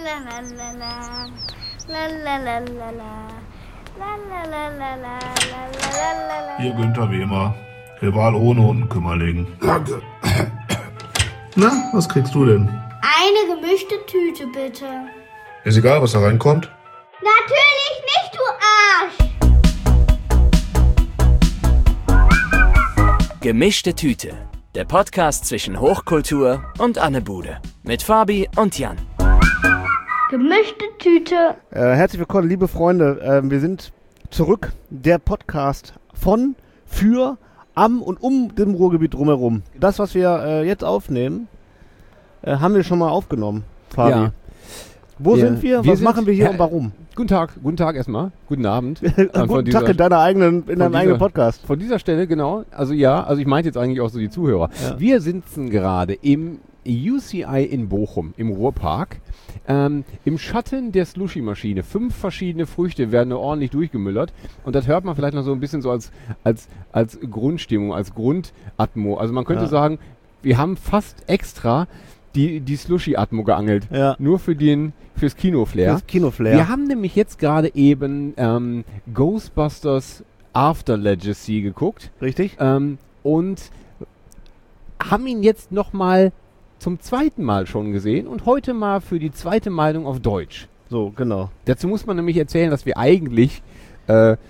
Hier Günther Wehmer, Rival ohne Unkümmerling. Danke. Na, was kriegst du denn? Eine gemischte Tüte, bitte. Ist egal, was da reinkommt. Natürlich nicht, du Arsch! Gemischte Tüte. Der Podcast zwischen Hochkultur und Anne Bude. Mit Fabi und Jan. Gemischte Tüte. Herzlich willkommen, liebe Freunde. Wir sind zurück. Der Podcast von, für, am und um dem Ruhrgebiet drumherum. Das, was wir jetzt aufnehmen, haben wir schon mal aufgenommen, Fabi. Ja. Wo sind wir? Was machen wir hier und warum? Guten Tag erstmal. Guten Abend. Guten Tag in deinem eigenen Podcast. Von dieser Stelle, genau. Also ich meinte jetzt eigentlich auch so die Zuhörer. Ja. Wir sitzen gerade im UCI in Bochum, im Ruhrpark, im Schatten der Slushy-Maschine. 5 verschiedene Früchte werden ordentlich durchgemüllert. Und das hört man vielleicht noch so ein bisschen so als Grundstimmung, als Grundatmo. Also man könnte sagen, wir haben fast extra die Slushy-Atmo geangelt. Ja. Nur fürs Kinoflair. Wir haben nämlich jetzt gerade eben Ghostbusters After Legacy geguckt. Richtig. Und haben ihn jetzt nochmal zum zweiten Mal schon gesehen und heute mal für die zweite Meinung auf Deutsch. So, genau. Dazu muss man nämlich erzählen, dass wir eigentlich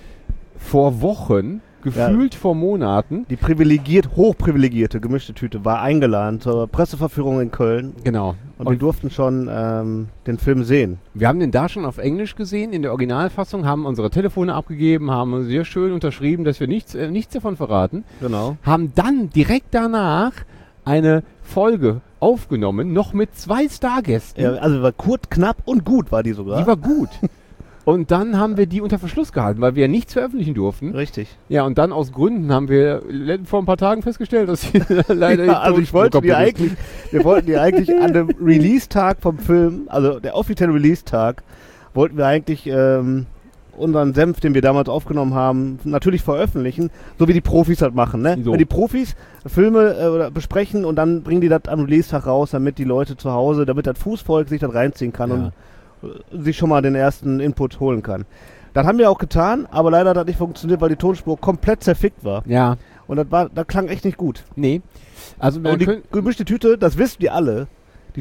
vor Wochen, gefühlt vor Monaten, die hochprivilegierte gemischte Tüte war eingeladen zur Presseverführung in Köln. Genau. Und wir durften schon den Film sehen. Wir haben den da schon auf Englisch gesehen, in der Originalfassung, haben unsere Telefone abgegeben, haben sehr schön unterschrieben, dass wir nichts davon verraten. Genau. Haben dann direkt danach eine Folge aufgenommen, noch mit 2 Stargästen. Ja, also war kurz, knapp und gut war die sogar. Die war gut. Und dann haben wir die unter Verschluss gehalten, weil wir ja nichts veröffentlichen durften. Richtig. Ja, und dann aus Gründen haben wir vor ein paar Tagen festgestellt, dass sie leider nicht. Also wir wollten die eigentlich an dem Release-Tag vom Film, also der offizielle Release-Tag, wollten wir eigentlich unseren Senf, den wir damals aufgenommen haben, natürlich veröffentlichen, so wie die Profis das machen, ne? So. Weil die Profis Filme besprechen und dann bringen die das am Release-Tag raus, damit die Leute zu Hause, damit das Fußvolk sich das reinziehen kann und sich schon mal den ersten Input holen kann. Das haben wir auch getan, aber leider hat das nicht funktioniert, weil die Tonspur komplett zerfickt war. Ja. Und das klang echt nicht gut. Nee. Also und die gemischte Tüte, das wissen die alle, die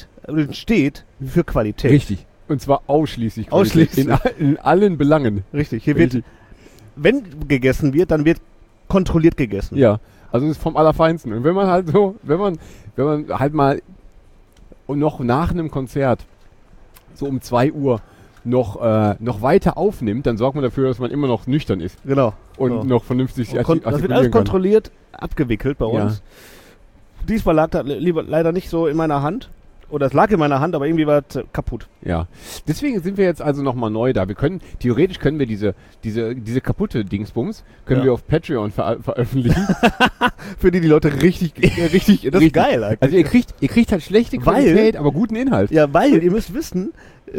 steht für Qualität. Richtig. Und zwar ausschließlich Qualität. In allen Belangen. Richtig. Hier wird, wenn gegessen wird, dann wird kontrolliert gegessen. Ja. Also das ist vom Allerfeinsten. Und wenn man halt mal noch nach einem Konzert so um 2 Uhr noch weiter aufnimmt, dann sorgt man dafür, dass man immer noch nüchtern ist. Genau. Und noch vernünftig artikulieren kann. Das wird alles kontrolliert abgewickelt bei uns. Ja. Diesmal lag das leider nicht so in meiner Hand. Oder es lag in meiner Hand, aber irgendwie war es kaputt. Ja. Deswegen sind wir jetzt also nochmal neu da. Theoretisch können wir diese kaputte Dingsbums wir auf Patreon veröffentlichen. Für die Leute richtig, das ist geil eigentlich. Also ihr kriegt halt schlechte Qualität, aber guten Inhalt. Ja, weil ihr müsst wissen,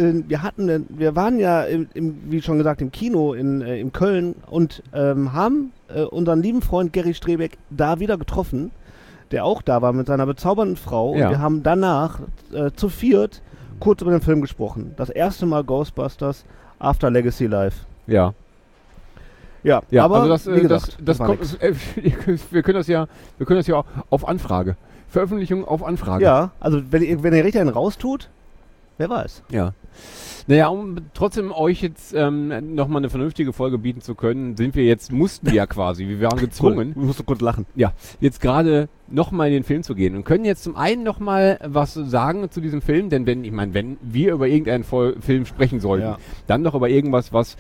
wir waren ja wie schon gesagt im Kino in Köln und haben unseren lieben Freund Gary Strebeck da wieder getroffen, der auch da war mit seiner bezaubernden Frau. Ja. Und wir haben danach zu viert kurz über den Film gesprochen. Das erste Mal Ghostbusters After Legacy Live. Ja. Ja, aber also wie gesagt, das kommt, wir können das ja auf Anfrage. Veröffentlichung auf Anfrage. Ja, also wenn ihr richtig einen raustut, wer weiß. Ja. Naja, um trotzdem euch jetzt nochmal eine vernünftige Folge bieten zu können, mussten wir ja quasi, wir waren gezwungen. Cool. Ich musste kurz lachen. Ja, jetzt gerade nochmal in den Film zu gehen und können jetzt zum einen nochmal was sagen zu diesem Film, denn wenn wir über irgendeinen Film sprechen sollten, dann doch über irgendwas, was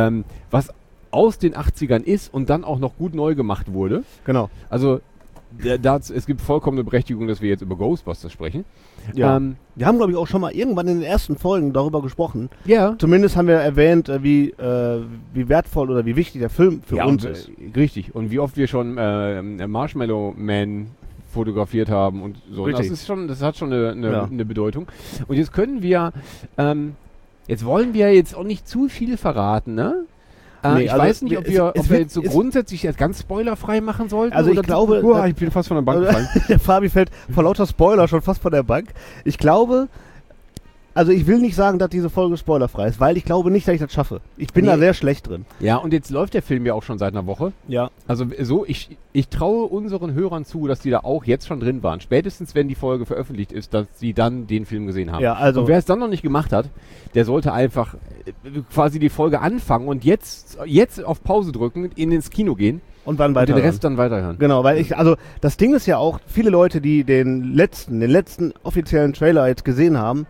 aus den 80ern ist und dann auch noch gut neu gemacht wurde. Genau. Also es gibt vollkommene Berechtigung, dass wir jetzt über Ghostbusters sprechen. Ja. Wir haben, glaube ich, auch schon mal irgendwann in den ersten Folgen darüber gesprochen. Ja. Zumindest haben wir erwähnt, wie wertvoll oder wie wichtig der Film für uns ist. Richtig. Und wie oft wir schon Marshmallow Man fotografiert haben und so. Das hat schon eine Bedeutung. Und jetzt können wir, jetzt wollen wir jetzt auch nicht zu viel verraten, ne? Nee, ich weiß nicht, ob wir jetzt so grundsätzlich jetzt ganz spoilerfrei machen sollten. Also ich glaube... ich bin fast von der Bank gefallen. Der Fabi fällt vor lauter Spoiler schon fast von der Bank. Ich glaube, also ich will nicht sagen, dass diese Folge spoilerfrei ist, weil ich glaube nicht, dass ich das schaffe. Ich bin da sehr schlecht drin. Ja, und jetzt läuft der Film ja auch schon seit einer Woche. Ja. Also so, ich traue unseren Hörern zu, dass die da auch jetzt schon drin waren. Spätestens, wenn die Folge veröffentlicht ist, dass sie dann den Film gesehen haben. Ja, also und wer es dann noch nicht gemacht hat, der sollte einfach quasi die Folge anfangen und jetzt auf Pause drücken, ins Kino gehen und dann und den Rest dann weiterhören. Genau, weil also das Ding ist ja auch, viele Leute, die den letzten offiziellen Trailer jetzt gesehen haben,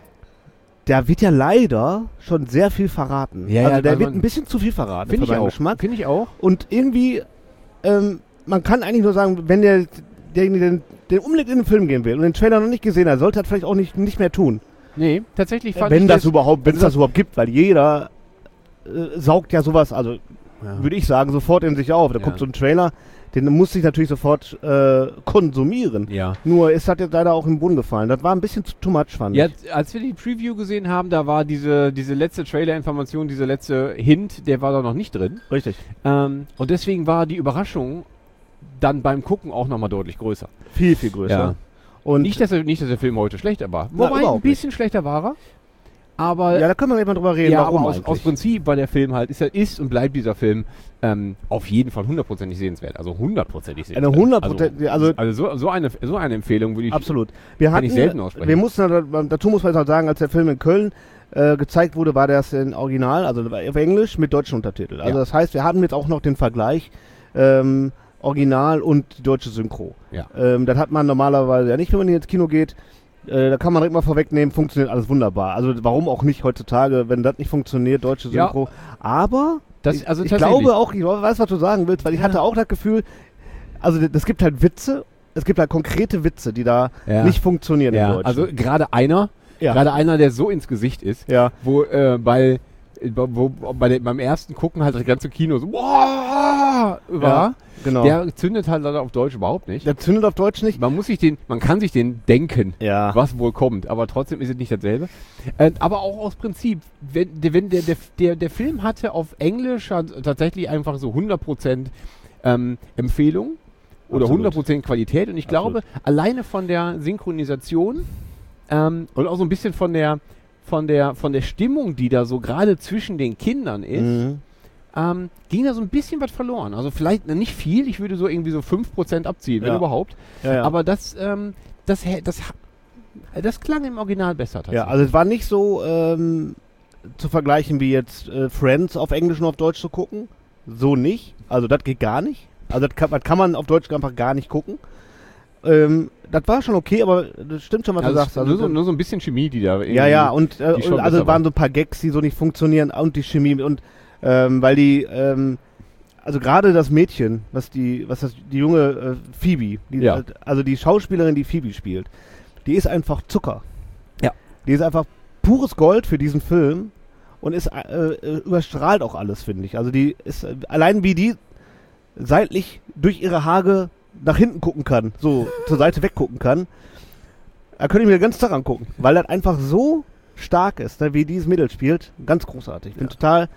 da wird ja leider schon sehr viel verraten. Ja, also der also wird ein bisschen zu viel verraten. Finde ich auch. Geschmack. Finde ich auch. Und irgendwie, man kann eigentlich nur sagen, wenn derjenige den unbedingt in den Film gehen will und den Trailer noch nicht gesehen hat, sollte er vielleicht auch nicht mehr tun. Nee, tatsächlich fand Wenn ich es das überhaupt gibt, weil jeder saugt ja sowas, also würde ich sagen, sofort in sich auf. Da kommt so ein Trailer, den muss ich natürlich sofort konsumieren. Ja. Nur ist das jetzt leider auch im Boden gefallen. Das war ein bisschen too much, fand ich. Ja, als wir die Preview gesehen haben, da war diese letzte Trailer-Information, dieser letzte Hint, der war da noch nicht drin. Richtig. Und deswegen war die Überraschung dann beim Gucken auch nochmal deutlich größer. Viel, viel größer. Ja. Und nicht, dass der Film heute schlechter war. Na, Wobei, ein bisschen schlechter war er. Aber ja, da können wir mal drüber reden, warum aber eigentlich. aus Prinzip war der Film halt, ist und bleibt dieser Film auf jeden Fall 100% sehenswert. Also 100% sehenswert. Eine 100%, also so eine Empfehlung würde ich absolut. Kann ich selten aussprechen. Wir mussten, dazu muss man jetzt halt sagen, als der Film in Köln gezeigt wurde, war das in Original, also auf Englisch mit deutschen Untertiteln. Also das heißt, wir hatten jetzt auch noch den Vergleich Original und die deutsche Synchro. Ja. Das hat man normalerweise ja nicht, wenn man ins Kino geht. Da kann man direkt mal vorwegnehmen, funktioniert alles wunderbar. Also warum auch nicht heutzutage, wenn das nicht funktioniert, deutsche Synchro. Ja. Aber ich glaube auch, ich weiß, was du sagen willst, weil ich hatte auch das Gefühl, also das gibt halt Witze, es gibt halt konkrete Witze, die da nicht funktionieren im Deutschen. Also gerade einer, der so ins Gesicht ist, wo beim ersten Gucken halt das ganze Kino so war. Ja, genau. Der zündet halt leider auf Deutsch überhaupt nicht. Der zündet auf Deutsch nicht. Man kann sich den denken, ja, was wohl kommt, aber trotzdem ist es nicht dasselbe. Aber auch aus Prinzip, wenn der Film hatte auf Englisch tatsächlich einfach so 100% Empfehlung oder 100% Qualität, und ich glaube, alleine von der Synchronisation und auch so ein bisschen von der Stimmung, die da so gerade zwischen den Kindern ist, ging da so ein bisschen was verloren. Also vielleicht nicht viel, ich würde so irgendwie so 5% abziehen, wenn überhaupt. Ja. Aber das klang im Original besser tatsächlich. Ja, also es war nicht so zu vergleichen wie jetzt Friends auf Englisch und auf Deutsch zu gucken. So nicht. Also das geht gar nicht. Also das kann man auf Deutsch einfach gar nicht gucken. Das war schon okay, aber das stimmt schon, was du sagst. Also nur so ein bisschen Chemie, die da irgendwie... Ja, und also waren so ein paar Gags, die so nicht funktionieren, und die Chemie, und weil die, also gerade das Mädchen, die junge Phoebe, also die Schauspielerin, die Phoebe spielt, die ist einfach Zucker. Ja. Die ist einfach pures Gold für diesen Film und ist überstrahlt auch alles, finde ich. Also die ist, allein wie die seitlich durch ihre Haare nach hinten gucken kann, so zur Seite weggucken kann, da könnte ich mir den ganzen Tag angucken, weil das einfach so stark ist, ne, wie dieses Mädel spielt. Ganz großartig. Ich bin total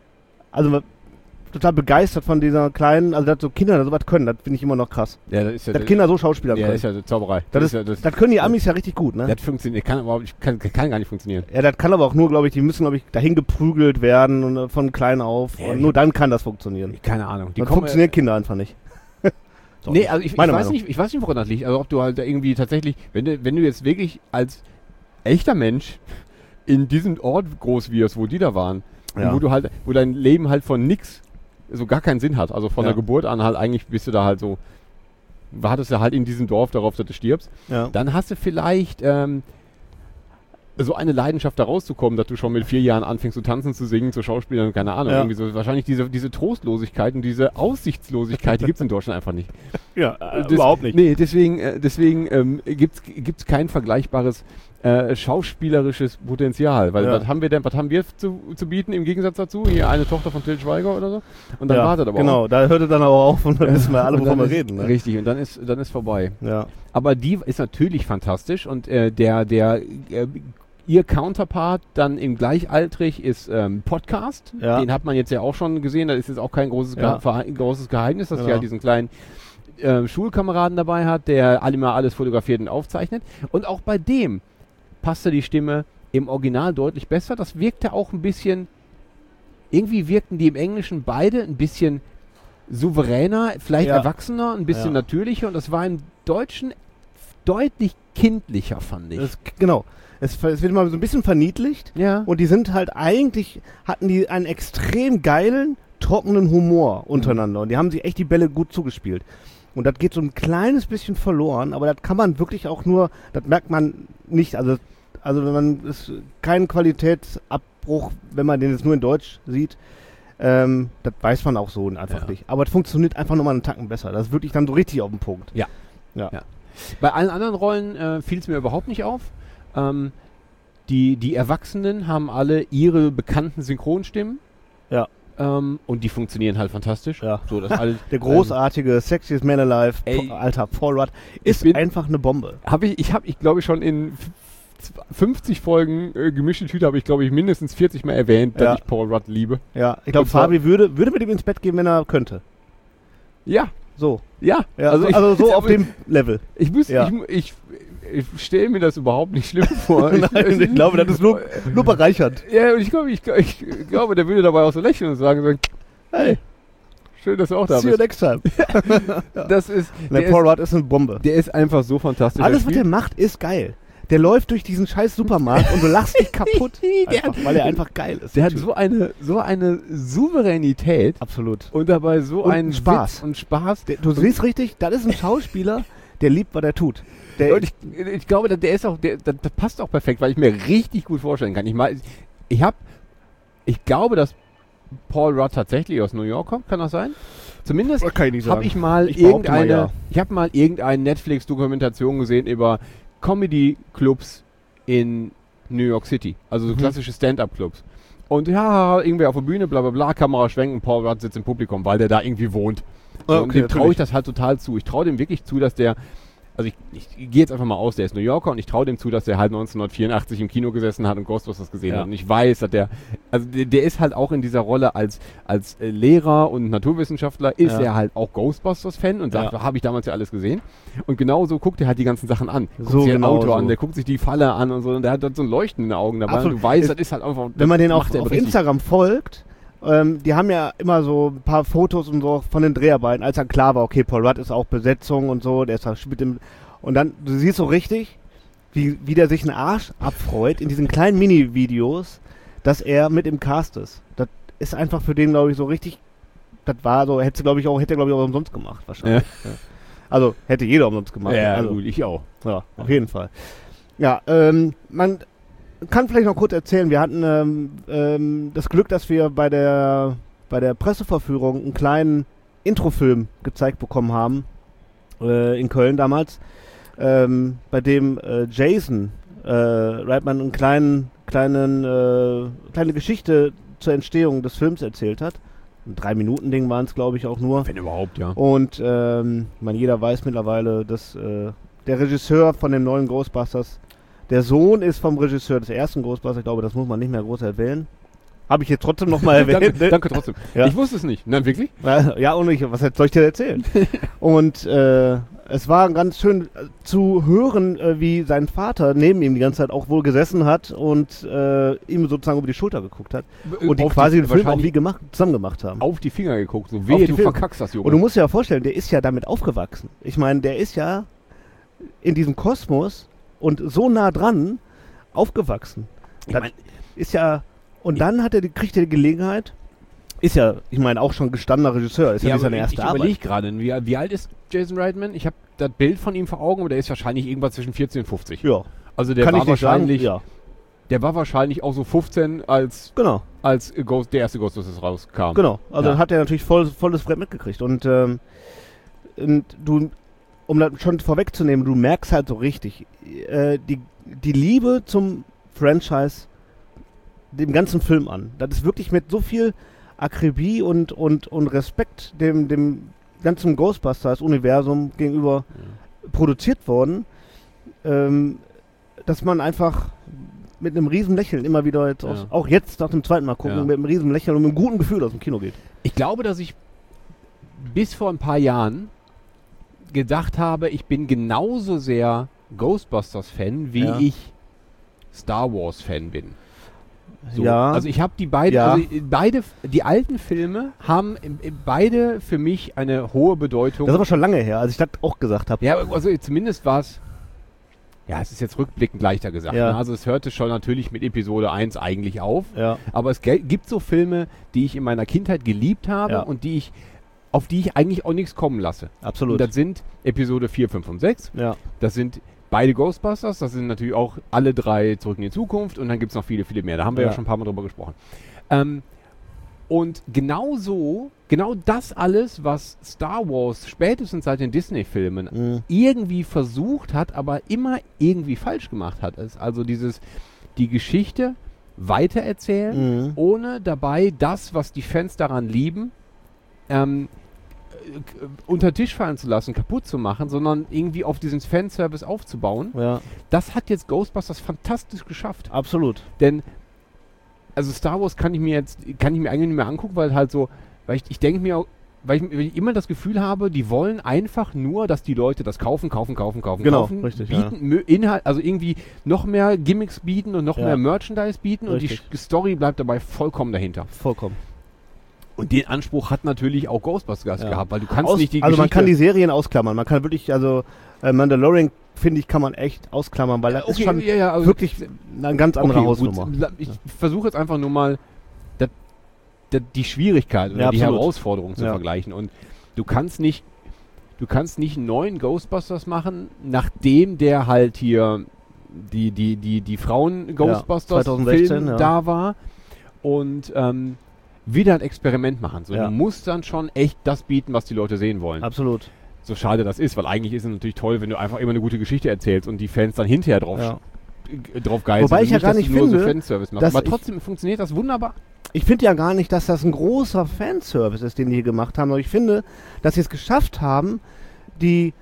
begeistert von dieser kleinen, also dass so Kinder da sowas können, das finde ich immer noch krass. Ja, das ist ja dass Kinder so Schauspieler können. Ja, das ist ja Zauberei. Das können die Amis ja richtig gut, ne? Das funktioniert, kann gar nicht funktionieren. Ja, das kann aber auch nur, glaube ich, die müssen, glaube ich, dahin geprügelt werden und von klein auf. Ja, und nur dann kann das funktionieren. Keine Ahnung. Das funktionieren Kinder einfach nicht. So. Nee, also ich weiß nicht, woran das liegt. Also ob du halt da irgendwie tatsächlich, wenn du jetzt wirklich als echter Mensch in diesem Ort groß wirst, wo die da waren, und wo dein Leben halt von nix so gar keinen Sinn hat. Also von der Geburt an halt eigentlich bist du da halt so, wartest du halt in diesem Dorf darauf, dass du stirbst. Ja. Dann hast du vielleicht so eine Leidenschaft da rauszukommen, dass du schon mit 4 Jahren anfängst zu tanzen, zu singen, zu Schauspielern, keine Ahnung. Irgendwie so, wahrscheinlich diese Trostlosigkeit und diese Aussichtslosigkeit, die gibt es in Deutschland einfach nicht. Ja, überhaupt nicht. Nee, deswegen gibt's kein vergleichbares schauspielerisches Potenzial. Weil was haben wir zu bieten im Gegensatz dazu? Hier eine Tochter von Til Schweiger oder so. Und dann wartet aber auch. Da hört es dann aber auf und dann wissen wir alle, wovon wir reden. Ne? Richtig, und dann ist vorbei. Ja. Aber die ist natürlich fantastisch, und ihr Counterpart dann im Gleichaltrig ist Podcast. Ja. Den hat man jetzt ja auch schon gesehen. Das ist jetzt auch kein großes Geheimnis, dass er diesen kleinen Schulkameraden dabei hat, der immer alles fotografiert und aufzeichnet. Und auch bei dem passte die Stimme im Original deutlich besser. Das wirkte auch ein bisschen, irgendwie wirkten die im Englischen beide ein bisschen souveräner, vielleicht erwachsener, ein bisschen natürlicher, und das war im Deutschen deutlich kindlicher, fand ich. Genau. Es wird mal so ein bisschen verniedlicht. Ja. Und die sind halt eigentlich, hatten die einen extrem geilen, trockenen Humor untereinander. Und die haben sich echt die Bälle gut zugespielt. Und das geht so ein kleines bisschen verloren, aber das kann man wirklich auch nur, das merkt man nicht. Also wenn man, ist kein Qualitätsabbruch, wenn man den jetzt nur in Deutsch sieht. Das weiß man auch so einfach nicht. Aber es funktioniert einfach nochmal einen Tacken besser. Das ist wirklich dann so richtig auf den Punkt. Ja. Bei allen anderen Rollen fiel es mir überhaupt nicht auf. Die Erwachsenen haben alle ihre bekannten Synchronstimmen. Ja. Und die funktionieren halt fantastisch. Ja. So, das alle, der großartige Sexiest Man Alive, alter Paul Rudd, ist einfach eine Bombe. Ich glaube schon in 50 Folgen gemischte Tüte habe ich, glaube ich, mindestens 40 Mal erwähnt, dass ich Paul Rudd liebe. Ja, ich glaube, Fabi würde mit ihm ins Bett gehen, wenn er könnte. Ja. So. Ja. Also so auf dem Level. Ich stelle mir das überhaupt nicht schlimm vor. Nein, ich glaube, das ist nur bereichernd. Ja, und ich glaube, der würde dabei auch so lächeln und sagen, hey, schön, dass du auch da bist. See you next time. Paul Rudd ist eine Bombe. Der ist einfach so fantastisch. Alles, was der macht, ist geil. Der läuft durch diesen scheiß Supermarkt und du lachst dich kaputt. Weil er einfach geil ist. Der hat so eine Souveränität. Absolut. Und dabei so einen Spaß. Witz und Spaß. Du siehst richtig, das ist ein Schauspieler, der liebt, was er tut. Und ich glaube, das passt auch perfekt, weil ich mir richtig gut vorstellen kann. Ich glaube, dass Paul Rudd tatsächlich aus New York kommt, kann das sein? Zumindest habe ich mal irgendeine Netflix-Dokumentation gesehen über Comedy-Clubs in New York City. Also so klassische Stand-Up-Clubs. Und irgendwie auf der Bühne, bla bla bla, Kamera schwenken, Paul Rudd sitzt im Publikum, weil der da irgendwie wohnt. Und dem traue ich das halt total zu. Ich traue dem wirklich zu, dass der, also ich gehe jetzt einfach mal aus, der ist New Yorker, und ich traue dem zu, dass der halt 1984 im Kino gesessen hat und Ghostbusters gesehen hat. Und ich weiß, dass der ist halt auch in dieser Rolle als Lehrer und Naturwissenschaftler, ist er halt auch Ghostbusters-Fan und sagt, habe ich damals ja alles gesehen. Und genauso guckt er halt die ganzen Sachen an. Guckt sich ein Auto an, der guckt sich die Falle an und so, und der hat dann so ein Leuchten in den Augen dabei. Und du weißt, das ist halt einfach... Wenn man den auch auf Instagram folgt, die haben ja immer so ein paar Fotos und so von den Dreharbeiten, als dann klar war, okay, Paul Rudd ist auch Besetzung und so, der ist halt mit dem, und dann, du siehst so richtig, wie der sich einen Arsch abfreut in diesen kleinen Mini-Videos, dass er mit im Cast ist. Das ist einfach für den, glaube ich, so richtig, das war so, hätte er, glaube ich, auch umsonst gemacht, wahrscheinlich. Ja. Also, hätte jeder umsonst gemacht. Ja, also, gut, ich auch. Ja, auf jeden Fall. Ja, man kann vielleicht noch kurz erzählen, wir hatten das Glück, dass wir bei der Presseverführung einen kleinen Introfilm gezeigt bekommen haben, in Köln damals, bei dem Jason Reitman eine kleine Geschichte zur Entstehung des Films erzählt hat. Ein 3-Minuten-Ding waren es, glaube ich, auch nur. Wenn überhaupt, ja. Und jeder weiß mittlerweile, dass der Regisseur von dem neuen Ghostbusters, der Sohn ist vom Regisseur des ersten Ghostbusters, ich glaube, das muss man nicht mehr groß erwähnen. Habe ich jetzt trotzdem nochmal erwähnt. Danke trotzdem. Ja. Ich wusste es nicht. Nein, wirklich? Ja, und was soll ich dir erzählen? Und es war ganz schön zu hören, wie sein Vater neben ihm die ganze Zeit auch wohl gesessen hat und ihm sozusagen über die Schulter geguckt hat. Und die quasi den Film auch wie zusammen gemacht haben. Auf die Finger geguckt, so wehe, du verkackst das, Junge. Und du musst dir ja vorstellen, der ist ja damit aufgewachsen. Ich meine, der ist ja in diesem Kosmos und so nah dran aufgewachsen. Das ist ja... Und dann kriegt er die Gelegenheit, ist ja, ich meine, auch schon gestandener Regisseur, ist ja nicht seine erste Arbeit. Ich überlege gerade, wie alt ist Jason Reitman? Ich habe das Bild von ihm vor Augen, aber der ist wahrscheinlich irgendwas zwischen 14 und 50. Ja. Also der war wahrscheinlich auch so 15, als der erste Ghostbusters rauskam. Genau, also dann hat er natürlich volles Brett mitgekriegt. Und du, um das schon vorwegzunehmen, du merkst halt so richtig, die Liebe zum Franchise dem ganzen Film an. Das ist wirklich mit so viel Akribie und Respekt dem ganzen Ghostbusters-Universum gegenüber produziert worden, dass man einfach mit einem riesen Lächeln immer wieder jetzt auch jetzt nach dem zweiten Mal gucken, mit einem riesen Lächeln und mit einem guten Gefühl aus dem Kino geht. Ich glaube, dass ich bis vor ein paar Jahren gedacht habe, ich bin genauso sehr Ghostbusters-Fan, wie ich Star Wars Fan bin. So, Ja. Also ich habe die beiden, Ja. die alten Filme haben beide für mich eine hohe Bedeutung. Das ist aber schon lange her, als ich das auch gesagt habe. Ja, also zumindest war es, ja, es ist jetzt rückblickend leichter gesagt. Ja. Ne? Also es hörte schon natürlich mit Episode 1 eigentlich auf. Ja. Aber es gibt so Filme, die ich in meiner Kindheit geliebt habe Ja. und auf die ich eigentlich auch nichts kommen lasse. Absolut. Und das sind Episode 4, 5 und 6. Ja. Das sind beide Ghostbusters, das sind natürlich auch alle 3 Zurück in die Zukunft und dann gibt es noch viele, viele mehr. Da haben wir ja schon ein paar Mal drüber gesprochen. Und genau das alles, was Star Wars spätestens seit den Disney-Filmen irgendwie versucht hat, aber immer irgendwie falsch gemacht hat, ist also die Geschichte weitererzählen, ohne dabei das, was die Fans daran lieben, unter den Tisch fallen zu lassen, kaputt zu machen, sondern irgendwie auf diesen Fanservice aufzubauen. Ja. Das hat jetzt Ghostbusters fantastisch geschafft. Absolut. Denn, also Star Wars kann ich mir eigentlich nicht mehr angucken, weil halt so, weil ich denke mir, weil ich immer das Gefühl habe, die wollen einfach nur, dass die Leute das kaufen, Genau, richtig, bieten, Inhalt, also irgendwie noch mehr Gimmicks bieten und noch mehr Merchandise bieten Richtig. und die Story bleibt dabei vollkommen dahinter. Vollkommen. Und den Anspruch hat natürlich auch Ghostbusters gehabt, weil du kannst nicht die Also man Geschichte... kann die Serien ausklammern. Man kann wirklich, Mandalorian, finde ich, kann man echt ausklammern, weil das ist schon also wirklich eine ganz andere Hausnummer. Gut, ich versuche jetzt einfach nur mal die Schwierigkeit oder die absolut. Herausforderung zu vergleichen. Und du kannst nicht einen neuen Ghostbusters machen, nachdem der halt hier die Frauen-Ghostbusters-Film da war und wieder ein Experiment machen. So, du musst dann schon echt das bieten, was die Leute sehen wollen. Absolut. So schade das ist, weil eigentlich ist es natürlich toll, wenn du einfach immer eine gute Geschichte erzählst und die Fans dann hinterher drauf geil Wobei sind. ich ja gar nicht nur finde, so Fanservice machst. Aber trotzdem funktioniert das wunderbar. Ich finde ja gar nicht, dass das ein großer Fanservice ist, den die hier gemacht haben, aber ich finde, dass sie es geschafft haben, die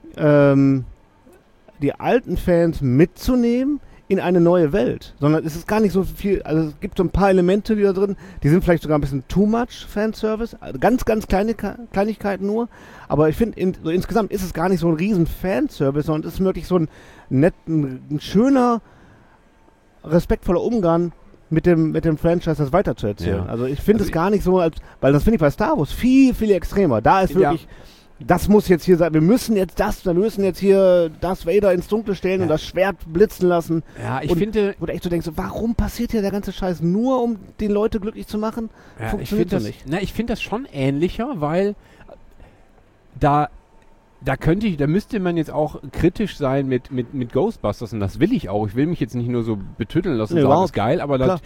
alten Fans mitzunehmen in eine neue Welt. Sondern es ist gar nicht so viel, also es gibt so ein paar Elemente, die da drin, die sind vielleicht sogar ein bisschen too much Fanservice, also ganz, ganz kleine Kleinigkeiten nur, aber ich finde, so insgesamt ist es gar nicht so ein riesen Fanservice, sondern es ist wirklich so ein ein schöner, respektvoller Umgang mit dem Franchise, das weiterzuerzählen. Ja. Also ich finde es gar nicht so, weil das finde ich bei Star Wars viel, viel extremer. Da ist wirklich, das muss jetzt hier sein, wir müssen jetzt hier Darth Vader ins Dunkle stellen und das Schwert blitzen lassen. Ja, ich finde... Wo du echt so denkst, warum passiert hier der ganze Scheiß nur, um die Leute glücklich zu machen? Ja, Funktioniert das nicht. Ich finde das schon ähnlicher, weil da müsste man jetzt auch kritisch sein mit Ghostbusters und das will ich auch. Ich will mich jetzt nicht nur so betütteln lassen und sagen, das ist geil, aber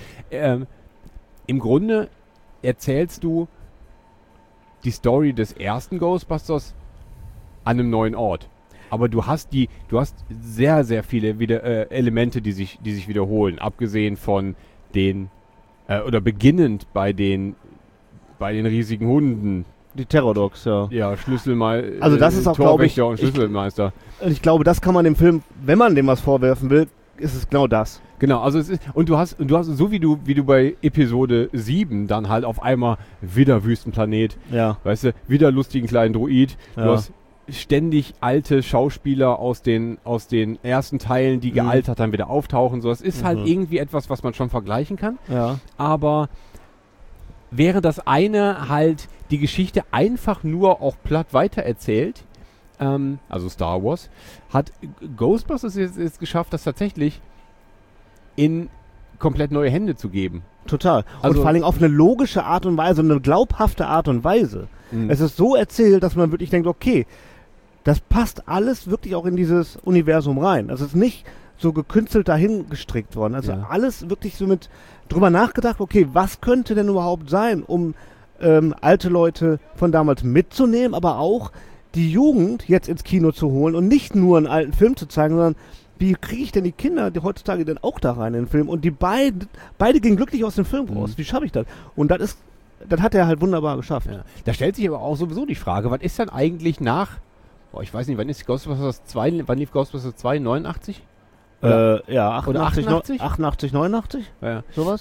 im Grunde erzählst du die Story des ersten Ghostbusters an einem neuen Ort. Aber du hast sehr, sehr viele Elemente, die sich wiederholen, abgesehen von den, oder beginnend bei den riesigen Hunden. Die Terror Dogs, ja. Ja, Schlüsselmeister. Also das ist auch, glaube ich, und Schlüsselmeister. Ich glaube, das kann man dem Film, wenn man dem was vorwerfen will, ist es genau das. Genau, also es ist, und du hast so wie du bei Episode 7 dann halt auf einmal wieder Wüstenplanet, weißt du, wieder lustigen kleinen Druid, du hast ständig alte Schauspieler aus den ersten Teilen, die gealtert dann wieder auftauchen, so, es ist halt irgendwie etwas, was man schon vergleichen kann, aber während das eine halt die Geschichte einfach nur auch platt weitererzählt, also Star Wars, hat Ghostbusters jetzt geschafft, das tatsächlich in komplett neue Hände zu geben. Total. Also, und vor allem auf eine logische Art und Weise, eine glaubhafte Art und Weise. Es ist so erzählt, dass man wirklich denkt, okay, das passt alles wirklich auch in dieses Universum rein. Also es ist nicht so gekünstelt dahin gestrickt worden. Also alles wirklich so mit drüber nachgedacht, okay, was könnte denn überhaupt sein, um alte Leute von damals mitzunehmen, aber auch die Jugend jetzt ins Kino zu holen und nicht nur einen alten Film zu zeigen, sondern wie kriege ich denn die Kinder, die heutzutage denn auch da rein in den Film? Und die beide gingen glücklich aus dem Film raus. Wie schaffe ich das? Und das hat er halt wunderbar geschafft. Ja. Da stellt sich aber auch sowieso die Frage, was ist dann eigentlich ich weiß nicht, wann ist Ghostbusters 2, wann lief Ghostbusters 2, 89? Ja, 88? 88, 89? Ja. Sowas?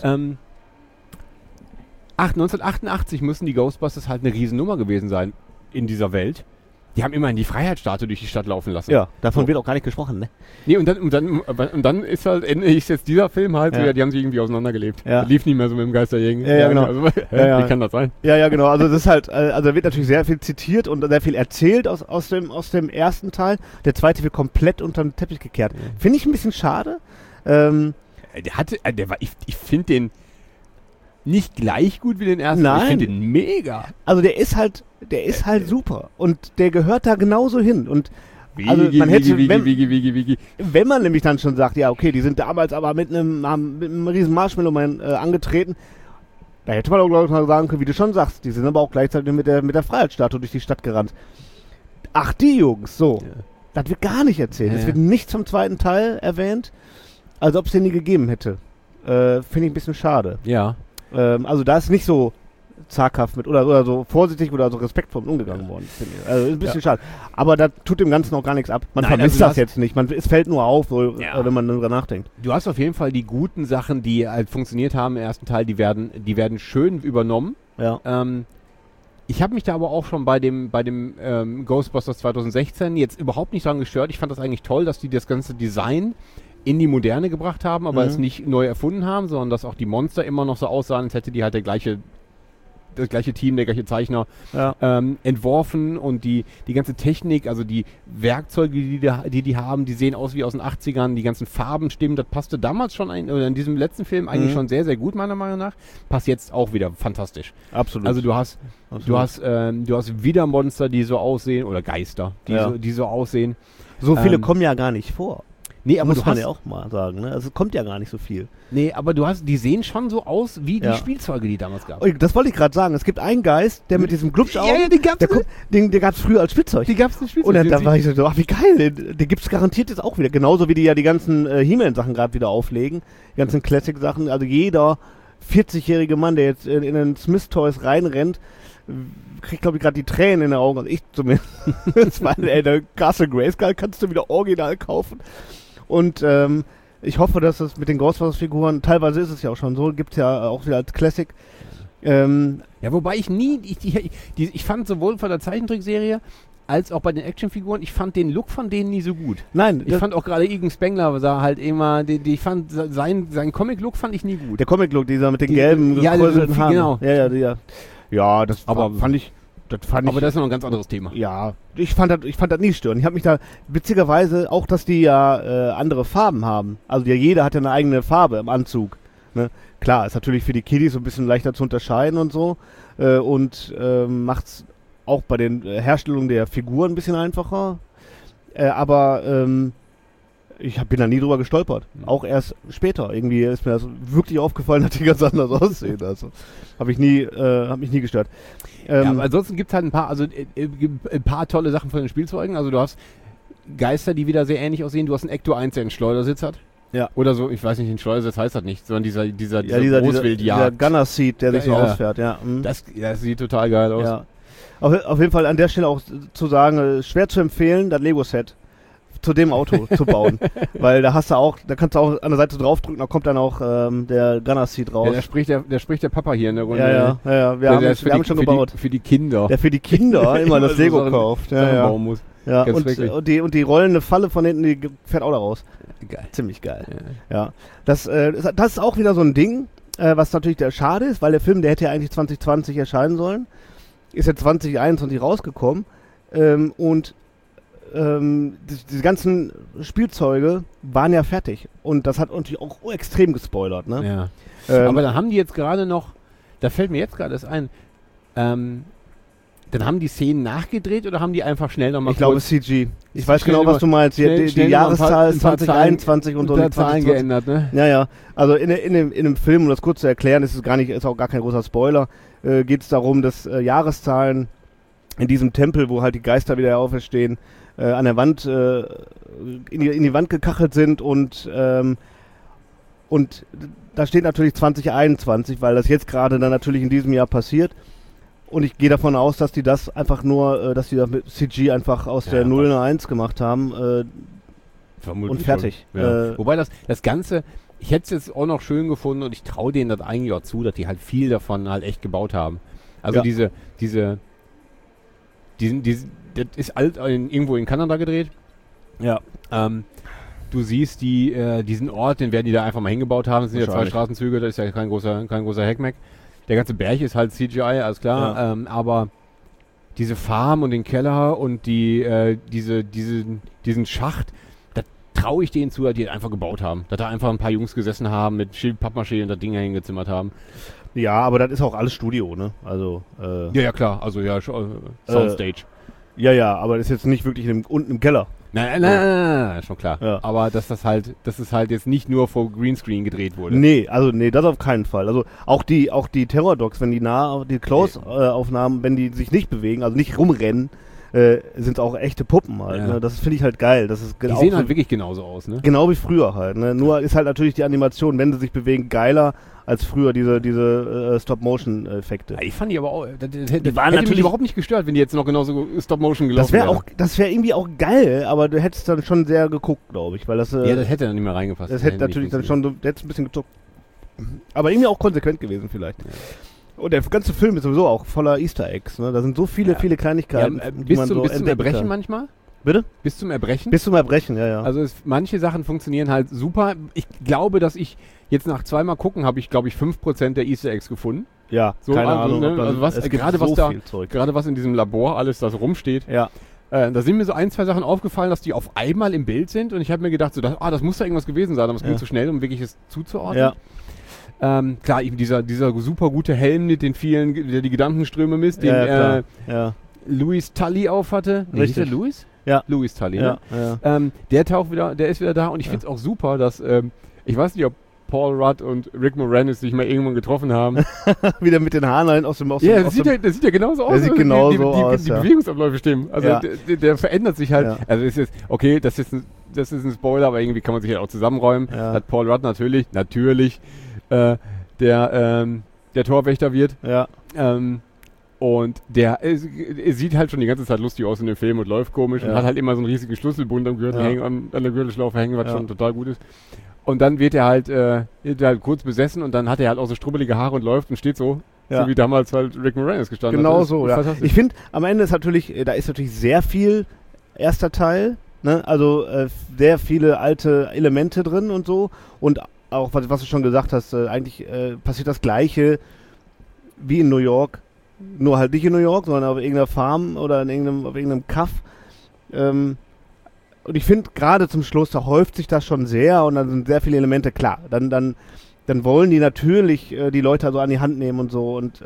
1988 müssen die Ghostbusters halt eine Riesennummer gewesen sein in dieser Welt. Die haben immerhin die Freiheitsstatue durch die Stadt laufen lassen. Ja, davon wird auch gar nicht gesprochen, ne? Nee, und dann ist halt, ist jetzt dieser Film halt, so, die haben sich irgendwie auseinandergelebt. Ja. Lief nicht mehr so mit dem Geisterjägen. Ja, genau. Also, Ja. Wie kann das sein? Ja, genau. Also das ist halt, also da wird natürlich sehr viel zitiert und sehr viel erzählt aus dem ersten Teil. Der zweite wird komplett unter den Teppich gekehrt. Finde ich ein bisschen schade. Ich finde den nicht gleich gut wie den ersten. Nein. Ich finde den mega. Also der ist halt super und der gehört da genauso hin und also man hätte, wenn man nämlich dann schon sagt, ja okay, die sind damals aber mit einem riesen Marshmallow-Man angetreten, da hätte man auch glaube ich mal sagen können, wie du schon sagst, die sind aber auch gleichzeitig mit der Freiheitsstatue durch die Stadt gerannt. Ach, die Jungs, so. Ja. Das wird gar nicht erzählt. Es wird nicht zum zweiten Teil erwähnt, als ob es den nie gegeben hätte. Finde ich ein bisschen schade. Ja. Also da ist nicht so zaghaft mit oder so vorsichtig oder so respektvoll umgegangen worden, finde ich. Also ist ein bisschen schade. Aber da tut dem Ganzen auch gar nichts ab. Man vermisst das jetzt nicht. Es fällt nur auf, wenn man darüber nachdenkt. Du hast auf jeden Fall die guten Sachen, die halt funktioniert haben im ersten Teil, die werden schön übernommen. Ja. Ich habe mich da aber auch schon bei dem Ghostbusters 2016 jetzt überhaupt nicht dran gestört. Ich fand das eigentlich toll, dass die das ganze Design in die Moderne gebracht haben, aber es nicht neu erfunden haben, sondern dass auch die Monster immer noch so aussahen, als hätte die halt das gleiche Team, der gleiche Zeichner entworfen und die ganze Technik, also die Werkzeuge, die haben, die sehen aus wie aus den 80ern, die ganzen Farben stimmen, das passte damals schon in diesem letzten Film eigentlich schon sehr, sehr gut, meiner Meinung nach. Passt jetzt auch wieder fantastisch. Absolut. Also du hast wieder Monster, die so aussehen, oder Geister, die so aussehen. So viele kommen ja gar nicht vor. Nee, aber muss man ja auch mal sagen, ne? Also es kommt ja gar nicht so viel. Nee, aber die sehen schon so aus wie die Spielzeuge, die damals gab. Das wollte ich gerade sagen. Es gibt einen Geist, der mit diesem Glubschaugen, den gab es früher als Spielzeug. Die gab es als Spielzeug. Und da war ich so, ach wie geil, den gibt es garantiert jetzt auch wieder. Genauso wie die ja die ganzen He-Man-Sachen gerade wieder auflegen. Die ganzen Classic-Sachen. Also jeder 40-jährige Mann, der jetzt in den Smith Toys reinrennt, kriegt, glaube ich, gerade die Tränen in den Augen. Also ich zumindest. Weil, der Castle Grayskull kannst du wieder original kaufen. Und ich hoffe, dass es mit den Ghostbusters-Figuren, teilweise ist es ja auch schon so, gibt es ja auch wieder als Classic. Ja, wobei ich fand sowohl von der Zeichentrickserie als auch bei den Actionfiguren, ich fand den Look von denen nie so gut. Nein. Ich fand auch gerade Egan Spengler sah halt immer, ich fand seinen Comic-Look fand ich nie gut. Der Comic-Look, dieser mit den gelben gekräuselten Haaren. Genau. Ja, das fand ich. Aber das ist noch ein ganz anderes Thema. Ja, ich fand das nie störend. Ich habe mich da, witzigerweise, auch, dass die ja andere Farben haben. Also jeder hat ja eine eigene Farbe im Anzug. Ne? Klar, ist natürlich für die Kiddies so ein bisschen leichter zu unterscheiden und so. Und macht's auch bei den Herstellungen der Figuren ein bisschen einfacher. Aber ich bin da nie drüber gestolpert. Auch erst später. Irgendwie ist mir das wirklich aufgefallen, dass die ganz anders aussehen. Also hat mich nie gestört. Aber ansonsten gibt es halt ein paar tolle Sachen von den Spielzeugen. Also du hast Geister, die wieder sehr ähnlich aussehen. Du hast einen Ecto 1, der einen Schleudersitz hat. Ja. Oder so, ich weiß nicht, ein Schleudersitz heißt das nicht, sondern dieser Großwildjagd. Dieser Gunner Seat, der sich so ausfährt, ja. Das sieht total geil aus. Ja. Auf jeden Fall an der Stelle auch zu sagen, schwer zu empfehlen, das Lego-Set zu dem Auto zu bauen. Weil da kannst du auch an der Seite draufdrücken, da kommt dann auch der Gunner Seat raus. Ja, der spricht der Papa hier in der Runde. Ja. Wir haben schon gebaut. Für die Kinder. Der für die Kinder immer das Lego kauft. Bauen muss. Ja, und die rollende Falle von hinten, die fährt auch da raus. Geil. Ziemlich geil. Ja. Das ist auch wieder so ein Ding, was natürlich schade ist, weil der Film, der hätte ja eigentlich 2020 erscheinen sollen. Ist ja 2021 rausgekommen. Und diese ganzen Spielzeuge waren ja fertig. Und das hat natürlich auch extrem gespoilert, ne? Ja. Aber dann haben die jetzt gerade noch, da fällt mir jetzt gerade das ein, dann haben die Szenen nachgedreht oder haben die einfach schnell nochmal Ich glaube CG. Ich weiß genau, was du meinst. Die Jahreszahl 2021 und so. Die Zahlen geändert, ne? Ja. Also in dem Film, um das kurz zu erklären, ist auch gar kein großer Spoiler, geht es darum, dass Jahreszahlen in diesem Tempel, wo halt die Geister wieder auferstehen, an der Wand in die Wand gekachelt sind und da steht natürlich 2021, weil das jetzt gerade dann natürlich in diesem Jahr passiert. Und ich gehe davon aus, dass die das einfach nur, dass die das mit CG einfach aus der 0 eine 1 gemacht haben und fertig. Ja. Wobei das Ganze, ich hätte es jetzt auch noch schön gefunden und ich traue denen das eigentlich auch zu, dass die halt viel davon halt echt gebaut haben. Also das ist irgendwo in Kanada gedreht. Ja. Du siehst diesen Ort, den werden die da einfach mal hingebaut haben. Das sind ja 2 Straßenzüge, das ist ja kein großer Hackmack. Der ganze Berg ist halt CGI, alles klar. Ja. Aber diese Farm und den Keller und diesen Schacht, da traue ich denen zu, dass die das einfach gebaut haben. Dass da einfach ein paar Jungs gesessen haben mit Pappmaché und das Ding hingezimmert haben. Ja, aber das ist auch alles Studio, ne? Also, ja, klar. Also, ja, Soundstage. Ja, aber das ist jetzt nicht wirklich unten im Keller. Nein, schon klar. Ja. Aber dass es halt jetzt nicht nur vor Greenscreen gedreht wurde. Nee, das auf keinen Fall. Also auch die Terror-Dogs, wenn die Close-Aufnahmen, wenn die sich nicht bewegen, also nicht rumrennen, sind auch echte Puppen halt. Ja. Ne? Das finde ich halt geil. Das ist die sehen halt wirklich genauso aus, ne? Genau wie früher halt. Ne? Nur ist halt natürlich die Animation, wenn sie sich bewegen, geiler als früher diese Stop-Motion-Effekte. Ja, ich fand die aber auch, das hätte mich überhaupt nicht gestört, wenn die jetzt noch genauso Stop-Motion gelaufen wären. Das wäre irgendwie auch geil, aber du hättest dann schon sehr geguckt, glaube ich. Weil das, das hätte dann nicht mehr reingepasst. Das hätte natürlich dann schon, du hättest ein bisschen gezuckt. Aber irgendwie auch konsequent gewesen vielleicht. Ja. Und der ganze Film ist sowieso auch voller Easter Eggs. Ne? Da sind so viele Kleinigkeiten. Ja, bis zum Erbrechen manchmal? Bitte? Bis zum Erbrechen? Bis zum Erbrechen, ja. Also manche Sachen funktionieren halt super. Ich glaube, dass ich jetzt nach 2-mal gucken, habe ich, glaube ich, 5% der Easter Eggs gefunden. Ja, so, keine Ahnung. Ne? Also gerade was in diesem Labor alles das rumsteht. Ja. Da sind mir so 1, 2 Sachen aufgefallen, dass die auf einmal im Bild sind. Und ich habe mir gedacht, das muss da irgendwas gewesen sein. Aber es ging zu schnell, um wirklich es zuzuordnen. Ja. Klar, eben dieser super gute Helm mit den vielen, der die Gedankenströme misst, den Louis Tully aufhatte. Richtig. Hieß der Louis? Ja. Louis Tully, ja, ne? Ja. Der ist wieder da und ich finde es auch super, dass, ich weiß nicht, ob Paul Rudd und Rick Moranis sich mal irgendwann getroffen haben. Wieder mit den Haaren aus dem Ja, das sieht ja genauso aus. Der sieht genauso aus, die Bewegungsabläufe stimmen. Also der verändert sich halt. Ja. Also ist jetzt, okay, das ist ein Spoiler, aber irgendwie kann man sich halt auch zusammenräumen. Ja. Hat Paul Rudd natürlich der Torwächter wird. Ja. Und der sieht halt schon die ganze Zeit lustig aus in dem Film und läuft komisch und hat halt immer so einen riesigen Schlüsselbund am Gürtel hängen, an der Gürtelschlaufe hängen, was schon total gut ist. Und dann wird er halt kurz besessen und dann hat er halt auch so strubbelige Haare und läuft und steht so wie damals halt Rick Moranis gestanden hat. Genau so, ja. Ich finde, am Ende ist natürlich, da ist natürlich sehr viel erster Teil, ne? Also sehr viele alte Elemente drin und so und auch, was du schon gesagt hast, eigentlich passiert das Gleiche wie in New York, nur halt nicht in New York, sondern auf irgendeiner Farm oder auf irgendeinem Kaff. Und ich finde, gerade zum Schluss, da häuft sich das schon sehr und dann sind sehr viele Elemente klar. Dann wollen die natürlich die Leute also an die Hand nehmen und so. Und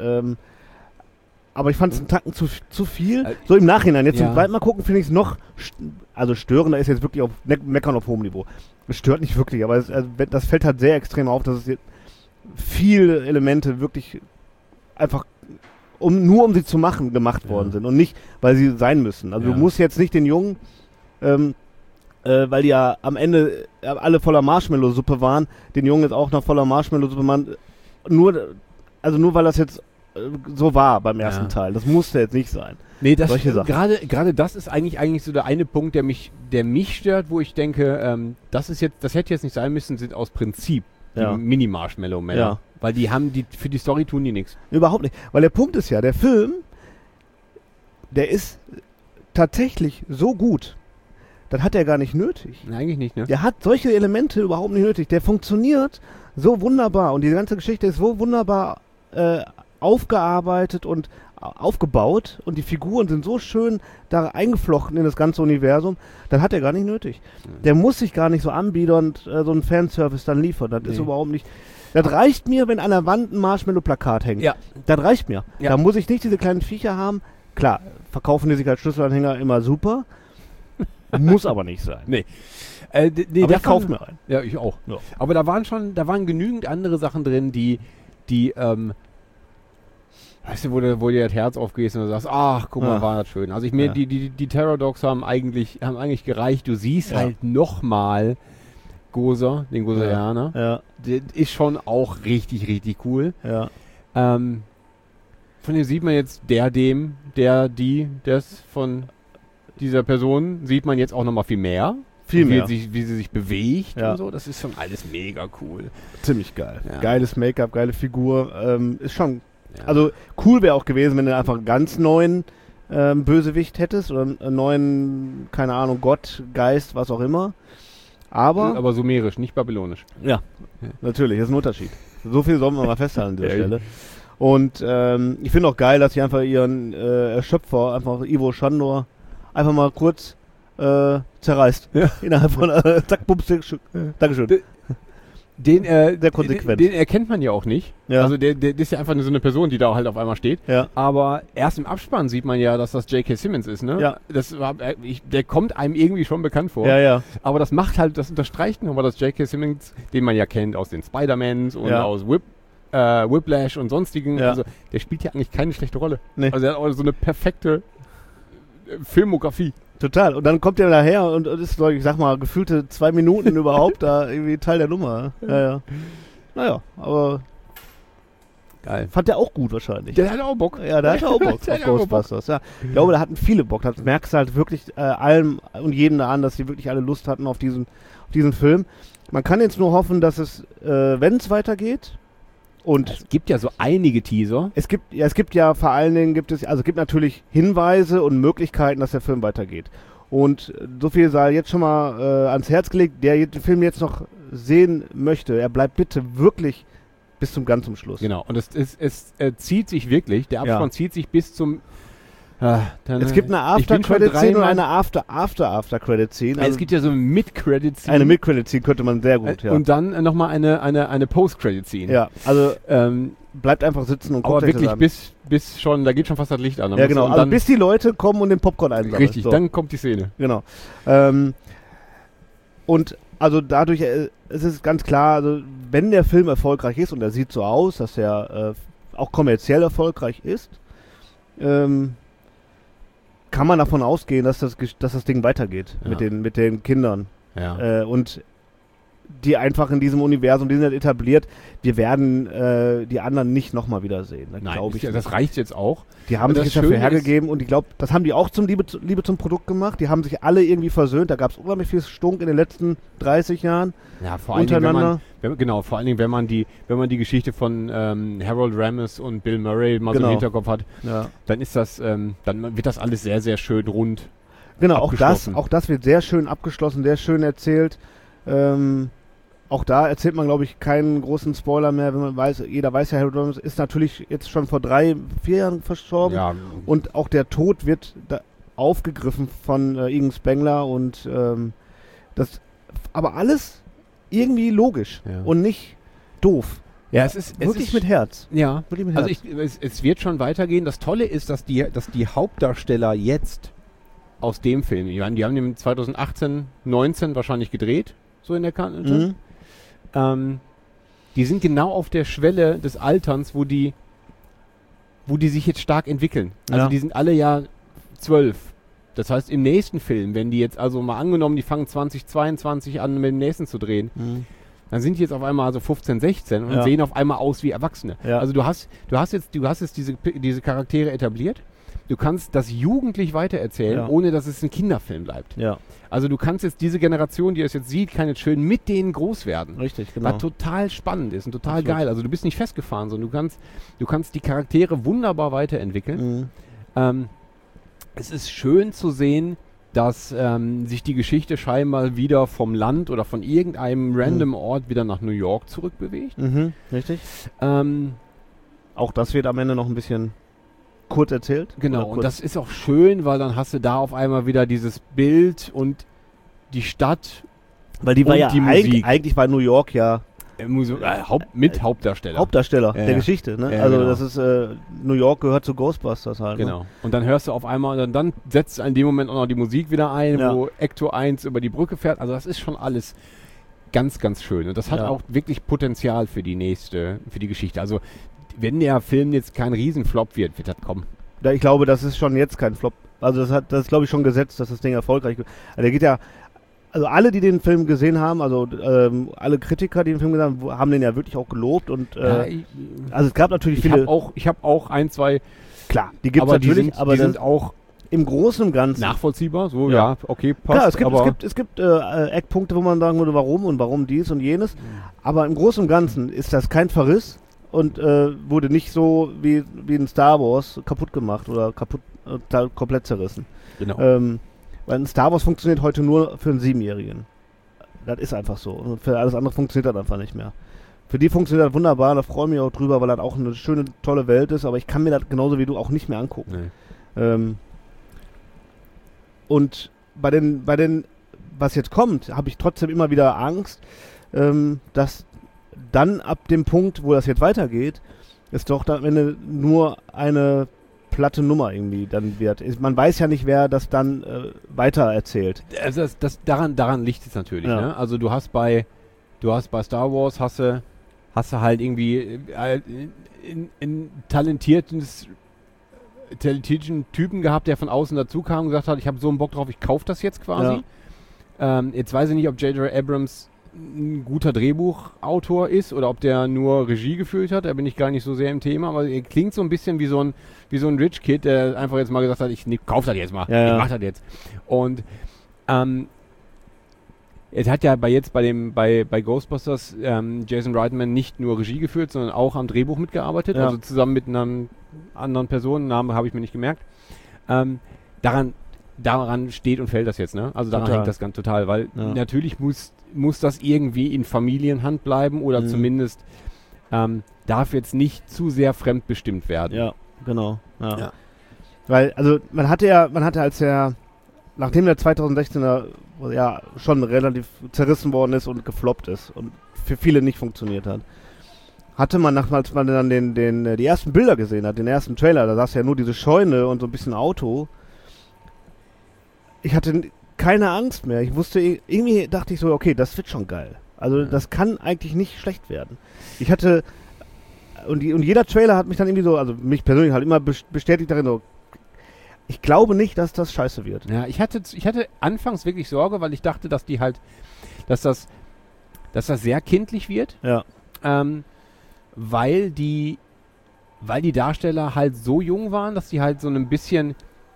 aber ich fand es einen Tacken zu viel. So im Nachhinein. Jetzt zum zweiten Mal gucken, finde ich es noch, also störender ist jetzt wirklich auf Meckern auf hohem Niveau. Es stört nicht wirklich, aber das fällt halt sehr extrem auf, dass es viele Elemente wirklich einfach um sie zu machen, gemacht worden sind und nicht, weil sie sein müssen. Also du musst jetzt nicht den Jungen, weil die ja am Ende alle voller Marshmallow-Suppe waren, den Jungen jetzt auch noch voller Marshmallow-Suppe machen, nur weil das jetzt so war beim ersten Teil. Das musste jetzt nicht sein. Nee, gerade das ist eigentlich so der eine Punkt, der mich stört, wo ich denke, das hätte jetzt nicht sein müssen, sind aus Prinzip die Mini-Marshmallow-Männer. Ja. Weil für die Story tun die nichts. Überhaupt nicht. Weil der Punkt ist ja, der Film, der ist tatsächlich so gut. Das hat er gar nicht nötig. Eigentlich nicht, ne? Der hat solche Elemente überhaupt nicht nötig. Der funktioniert so wunderbar und die ganze Geschichte ist so wunderbar aufgearbeitet und aufgebaut und die Figuren sind so schön da eingeflochten in das ganze Universum, dann hat er gar nicht nötig. Der muss sich gar nicht so anbiedernd so einen Fanservice dann liefern. Das ist überhaupt nicht. Das reicht mir, wenn an der Wand ein Marshmallow-Plakat hängt. Ja. Das reicht mir. Ja. Da muss ich nicht diese kleinen Viecher haben. Klar, verkaufen die sich als Schlüsselanhänger immer super. Muss aber nicht sein. Nee. Aber ich kaufe mir einen. Ja, ich auch. Ja. Aber da waren genügend andere Sachen drin, die weißt du, wo dir das Herz aufgeht und du sagst, ach, guck mal, war das schön. Also die Terror Dogs haben eigentlich gereicht. Du siehst halt nochmal Gozer, den Gozerianer. Ja. Der ist schon auch richtig, richtig cool. Ja. Von dem sieht man jetzt das von dieser Person sieht man jetzt auch nochmal viel mehr. Viel mehr. Wie sie sich bewegt und so. Das ist schon alles mega cool. Ziemlich geil. Ja. Geiles Make-up, geile Figur. Ist schon. Ja. Also cool wäre auch gewesen, wenn du einfach einen ganz neuen Bösewicht hättest oder einen neuen, keine Ahnung, Gott, Geist, was auch immer. Aber sumerisch, nicht babylonisch. ja, natürlich, das ist ein Unterschied. So viel sollen wir mal festhalten an dieser Stelle. Und ich finde auch geil, dass sie einfach ihren Schöpfer, einfach Ivo Shandor, einfach mal kurz zerreißt. Ja. Innerhalb von zack, bums, Dankeschön. Sehr konsequent. Den erkennt man ja auch nicht. Ja. Also der ist ja einfach nur so eine Person, die da halt auf einmal steht. Ja. Aber erst im Abspann sieht man ja, dass das J.K. Simmons ist, ne? Ja. Der kommt einem irgendwie schon bekannt vor. Ja, ja. Aber das unterstreicht nochmal, dass J.K. Simmons, den man ja kennt aus den Spider-Mans und aus Whiplash und sonstigen, also der spielt ja eigentlich keine schlechte Rolle. Nee. Also er hat auch so eine perfekte Filmografie. Total. Und dann kommt er daher und ist, ich sag mal, gefühlte 2 Minuten überhaupt da irgendwie Teil der Nummer. Ja. Naja, aber geil. Fand der auch gut wahrscheinlich. Der hat auch Bock. Ja, der hatte auch Bock auf Ghostbusters. Ja. Ich glaube, da hatten viele Bock. Das merkst du halt wirklich allem und jedem da an, dass die wirklich alle Lust hatten auf diesen Film. Man kann jetzt nur hoffen, dass es, wenn es weitergeht, und es gibt ja so einige Teaser. Es gibt ja vor allen Dingen, gibt natürlich Hinweise und Möglichkeiten, dass der Film weitergeht. Und so viel sei jetzt schon mal ans Herz gelegt, der den Film jetzt noch sehen möchte, er bleibt bitte wirklich bis zum ganz zum Schluss. Genau, und es zieht sich wirklich, der Abspann zieht sich bis zum... es gibt eine After-Credit-Szene und eine After-Credit-Szene. Also es gibt ja so eine Mid-Credit-Szene. Eine Mid-Credit-Szene könnte man sehr gut, ja. Und dann nochmal eine Post-Credit-Szene. Ja, also bleibt einfach sitzen und guckt aber wirklich bis schon, da geht schon fast das Licht an. Ja, genau, also bis die Leute kommen und den Popcorn einsammeln. Richtig, so. Dann kommt die Szene. Genau. Und also dadurch, es ist ganz klar, also wenn der Film erfolgreich ist, und er sieht so aus, dass er auch kommerziell erfolgreich ist, kann man davon ausgehen, dass das Ding weitergeht mit den Kindern. Ja. Und die einfach in diesem Universum, die sind halt etabliert, wir werden die anderen nicht nochmal wiedersehen. Nein, das reicht jetzt auch. Die haben sich jetzt dafür hergegeben und ich glaube, das haben die auch zum Liebe zum Produkt gemacht. Die haben sich alle irgendwie versöhnt. Da gab es unheimlich viel Stunk in den letzten 30 Jahren. Ja, vor allen Dingen, wenn man die Geschichte von Harold Ramis und Bill Murray mal so im Hinterkopf hat, dann ist das, dann wird das alles sehr, sehr schön rund. Genau, auch das wird sehr schön abgeschlossen, sehr schön erzählt. Auch da erzählt man, glaube ich, keinen großen Spoiler mehr, wenn man weiß, jeder weiß ja, Harold Ramis ist natürlich jetzt schon vor 3-4 Jahren verstorben. Ja. Und auch der Tod wird aufgegriffen von Egan Spengler und das, aber alles irgendwie logisch und nicht doof. Ja, es ist mit Herz. Ja, wirklich mit also Herz. Es wird schon weitergehen. Das Tolle ist, dass die Hauptdarsteller jetzt aus dem Film, die haben den 2018, 19 wahrscheinlich gedreht, so in der Kante. Die sind genau auf der Schwelle des Alterns, wo die sich jetzt stark entwickeln. Also die sind alle ja 12. Das heißt, im nächsten Film, wenn die jetzt, also mal angenommen, die fangen 2022 an, mit dem nächsten zu drehen, dann sind die jetzt auf einmal also 15, 16 und sehen auf einmal aus wie Erwachsene. Ja. Also du hast jetzt diese Charaktere etabliert. Du kannst das jugendlich weitererzählen, ohne dass es ein Kinderfilm bleibt. Ja. Also du kannst jetzt diese Generation, die es jetzt sieht, kann jetzt schön mit denen groß werden. Richtig, genau. Was total spannend ist und total geil. Also du bist nicht festgefahren, sondern du kannst die Charaktere wunderbar weiterentwickeln. Es ist schön zu sehen, dass sich die Geschichte scheinbar wieder vom Land oder von irgendeinem random Ort wieder nach New York zurückbewegt. Richtig. Auch das wird am Ende noch ein bisschen kurz erzählt. Genau, und das ist auch schön, weil dann hast du da auf einmal wieder dieses Bild und die Stadt. Weil die war ja eigentlich war New York Hauptdarsteller der Geschichte. Ne? Ja, also genau. das ist New York gehört zu Ghostbusters halt. Genau. Ne? Und dann hörst du auf einmal, und dann setzt in dem Moment auch noch die Musik wieder ein, wo Ecto 1 über die Brücke fährt. Also das ist schon alles ganz, ganz schön. Und das hat auch wirklich Potenzial für die Geschichte. Also wenn der Film jetzt kein Riesenflop wird das kommen. Ja, ich glaube, das ist schon jetzt kein Flop. Also das ist, glaube ich, schon gesetzt, dass das Ding erfolgreich wird. Also der geht ja, also alle, die den Film gesehen haben, also alle Kritiker, die den Film gesehen haben, haben den ja wirklich auch gelobt. Und also es gab natürlich viele. Ich habe auch ein, zwei. Klar, die gibt es natürlich, die sind auch im Großen und Ganzen nachvollziehbar. So, okay, passt. Klar, es gibt Eckpunkte, wo man sagen würde, warum dies und jenes. Aber im Großen und Ganzen ist das kein Verriss und wurde nicht so wie ein Star Wars kaputt gemacht oder kaputt da komplett zerrissen. Genau. Weil ein Star Wars funktioniert heute nur für einen 7-Jährigen. Das ist einfach so. Und für alles andere funktioniert das einfach nicht mehr. Für die funktioniert das wunderbar, da freue ich mich auch drüber, weil das auch eine schöne, tolle Welt ist, aber ich kann mir das genauso wie du auch nicht mehr angucken. Nee. Und bei den, was jetzt kommt, habe ich trotzdem immer wieder Angst, dass dann ab dem Punkt, wo das jetzt weitergeht, es doch dann am Ende nur eine platte Nummer irgendwie dann wird. Man weiß ja nicht, wer das dann weiter erzählt. Also daran liegt es natürlich. Ja. Ne? Also du hast bei Star Wars hast du halt irgendwie einen talentierten Typen gehabt, der von außen dazu kam und gesagt hat, ich habe so einen Bock drauf, ich kaufe das jetzt quasi. Ja. Jetzt weiß ich nicht, ob J.J. Abrams ein guter Drehbuchautor ist oder ob der nur Regie geführt hat, da bin ich gar nicht so sehr im Thema, aber er klingt so ein bisschen wie so ein Rich Kid, der einfach jetzt mal gesagt hat, ich kauf das jetzt mal, ich mach das jetzt. Und es hat ja bei Ghostbusters Jason Reitman nicht nur Regie geführt, sondern auch am Drehbuch mitgearbeitet, also zusammen mit einer anderen Person, Namen habe ich mir nicht gemerkt. Daran steht und fällt das jetzt, ne? Also daran hängt das ganz total, weil natürlich muss das irgendwie in Familienhand bleiben oder zumindest darf jetzt nicht zu sehr fremdbestimmt werden. Ja, genau. Ja. Weil, also man hatte nachdem der 2016er ja schon relativ zerrissen worden ist und gefloppt ist und für viele nicht funktioniert hat, hatte man, als man dann die ersten Bilder gesehen hat, den ersten Trailer, da saß ja nur diese Scheune und so ein bisschen Auto. Ich hatte keine Angst mehr. Ich wusste, irgendwie dachte ich so, okay, das wird schon geil. Also das kann eigentlich nicht schlecht werden. Ich hatte, und jeder Trailer hat mich dann irgendwie so, also mich persönlich halt immer bestätigt darin, so, ich glaube nicht, dass das scheiße wird. Ja, ich hatte anfangs wirklich Sorge, weil ich dachte, dass das sehr kindlich wird. Ja. Weil die Darsteller halt so jung waren, dass die halt so ein bisschen,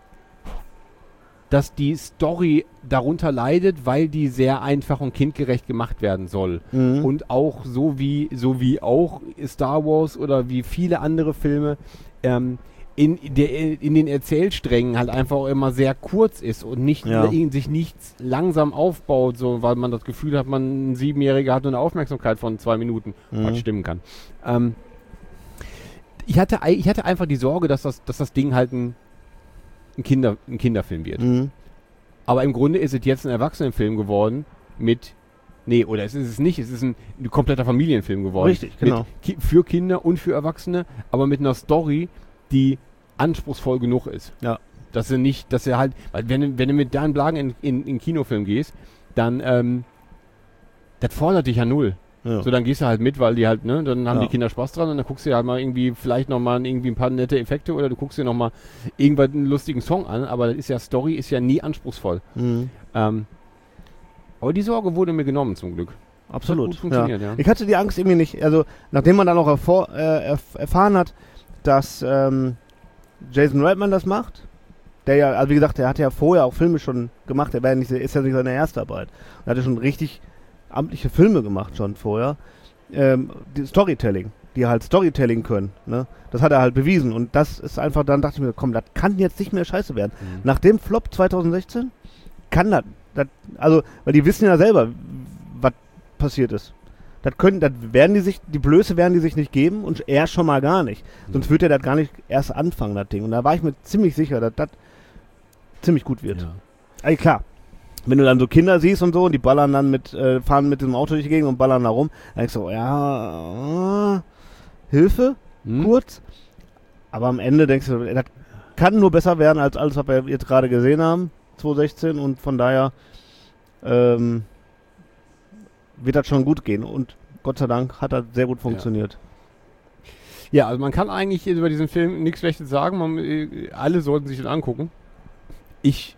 dass die Story darunter leidet, weil die sehr einfach und kindgerecht gemacht werden soll. Mhm. Und auch so wie auch Star Wars oder wie viele andere Filme in den Erzählsträngen halt einfach auch immer sehr kurz ist und sich nichts langsam aufbaut, so, weil man das Gefühl hat, ein 7-Jähriger hat nur eine Aufmerksamkeit von 2 Minuten, was stimmen kann. Ich hatte einfach die Sorge, dass das Ding halt ein Kinderfilm wird. Mhm. Aber im Grunde ist es jetzt ein Erwachsenenfilm geworden es ist ein kompletter Familienfilm geworden. Richtig, genau. Für Kinder und für Erwachsene, aber mit einer Story, die anspruchsvoll genug ist. Ja. Dass er halt, weil wenn du mit deinen Blagen in Kinofilm gehst, dann das fordert dich ja null. Ja. So, dann gehst du halt mit, weil die halt, dann haben die Kinder Spaß dran und dann guckst du dir halt mal irgendwie vielleicht nochmal irgendwie ein paar nette Effekte oder du guckst dir nochmal irgendwann einen lustigen Song an, aber Story ist ja nie anspruchsfall. Mhm. Aber die Sorge wurde mir genommen zum Glück. Absolut. Gut funktioniert, ja. Ich hatte die Angst irgendwie nicht, also nachdem man dann auch erfahren hat, dass Jason Reitman das macht, der ja, also wie gesagt, der hat ja vorher auch Filme schon gemacht, ist ja nicht seine erste Arbeit. Er hatte schon richtig amtliche Filme gemacht schon vorher. Die Storytelling, die halt Storytelling können, ne? Das hat er halt bewiesen und das ist einfach, dann dachte ich mir, komm, das kann jetzt nicht mehr scheiße werden. Mhm. Nach dem Flop 2016 kann das, also, weil die wissen ja selber, was passiert ist. Die Blöße werden die sich nicht geben und er schon mal gar nicht. Sonst würde er das gar nicht erst anfangen, das Ding. Und da war ich mir ziemlich sicher, dass das ziemlich gut wird. Ja. Also klar, wenn du dann so Kinder siehst und so und die ballern dann fahren mit dem Auto durch die Gegend und ballern da rum, dann denkst du, Hilfe, kurz. Aber am Ende denkst du, das kann nur besser werden als alles, was wir jetzt gerade gesehen haben, 2016 und von daher wird das schon gut gehen und Gott sei Dank hat das sehr gut funktioniert. Ja, also man kann eigentlich über diesen Film nichts Schlechtes sagen, alle sollten sich den angucken. ist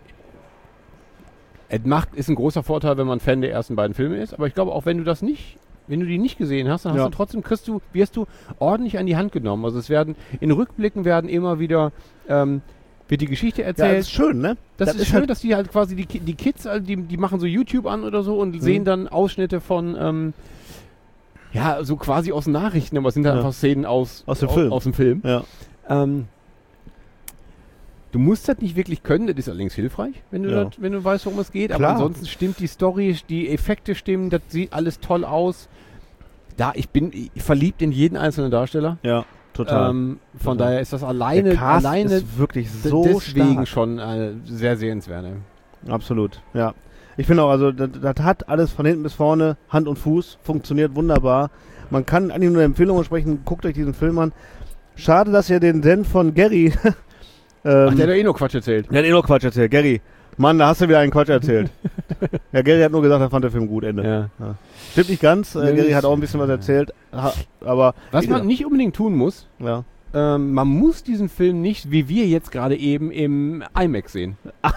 ein großer Vorteil, wenn man Fan der ersten beiden Filme ist, aber ich glaube auch, wenn du die nicht gesehen hast, dann hast du trotzdem, wirst du ordentlich an die Hand genommen. Also in Rückblicken werden immer wieder wird die Geschichte erzählt. Ja, das ist schön, ne? Das ist schön, dass die halt quasi die Kids, also die machen so YouTube an oder so und sehen dann Ausschnitte von, so quasi aus Nachrichten, aber es sind dann einfach Szenen aus dem Film. Ja. Du Du musst das nicht wirklich können, das ist allerdings hilfreich, wenn du, wenn du weißt, worum es geht. Klar. Aber ansonsten stimmt die Story, die Effekte stimmen, das sieht alles toll aus. Ich bin verliebt in jeden einzelnen Darsteller. Ja, total. Von daher ist das alleine ist wirklich so deswegen stark. schon sehr sehenswert. Absolut, ja. Ich finde auch, also das hat alles von hinten bis vorne, Hand und Fuß, funktioniert wunderbar. Man kann eigentlich nur Empfehlungen sprechen, guckt euch diesen Film an. Schade, dass ihr den Senf von Gary... Ach, der hat doch eh nur Quatsch erzählt. Der hat eh nur Quatsch erzählt. Gary, Mann, da hast du wieder einen Quatsch erzählt. Ja, Gary hat nur gesagt, er fand den Film gut, Ende. Ja. Stimmt nicht ganz, Gary hat auch ein bisschen was erzählt, aber... Was man nicht unbedingt tun muss, ja. Man muss diesen Film nicht, wie wir jetzt gerade eben, im IMAX sehen.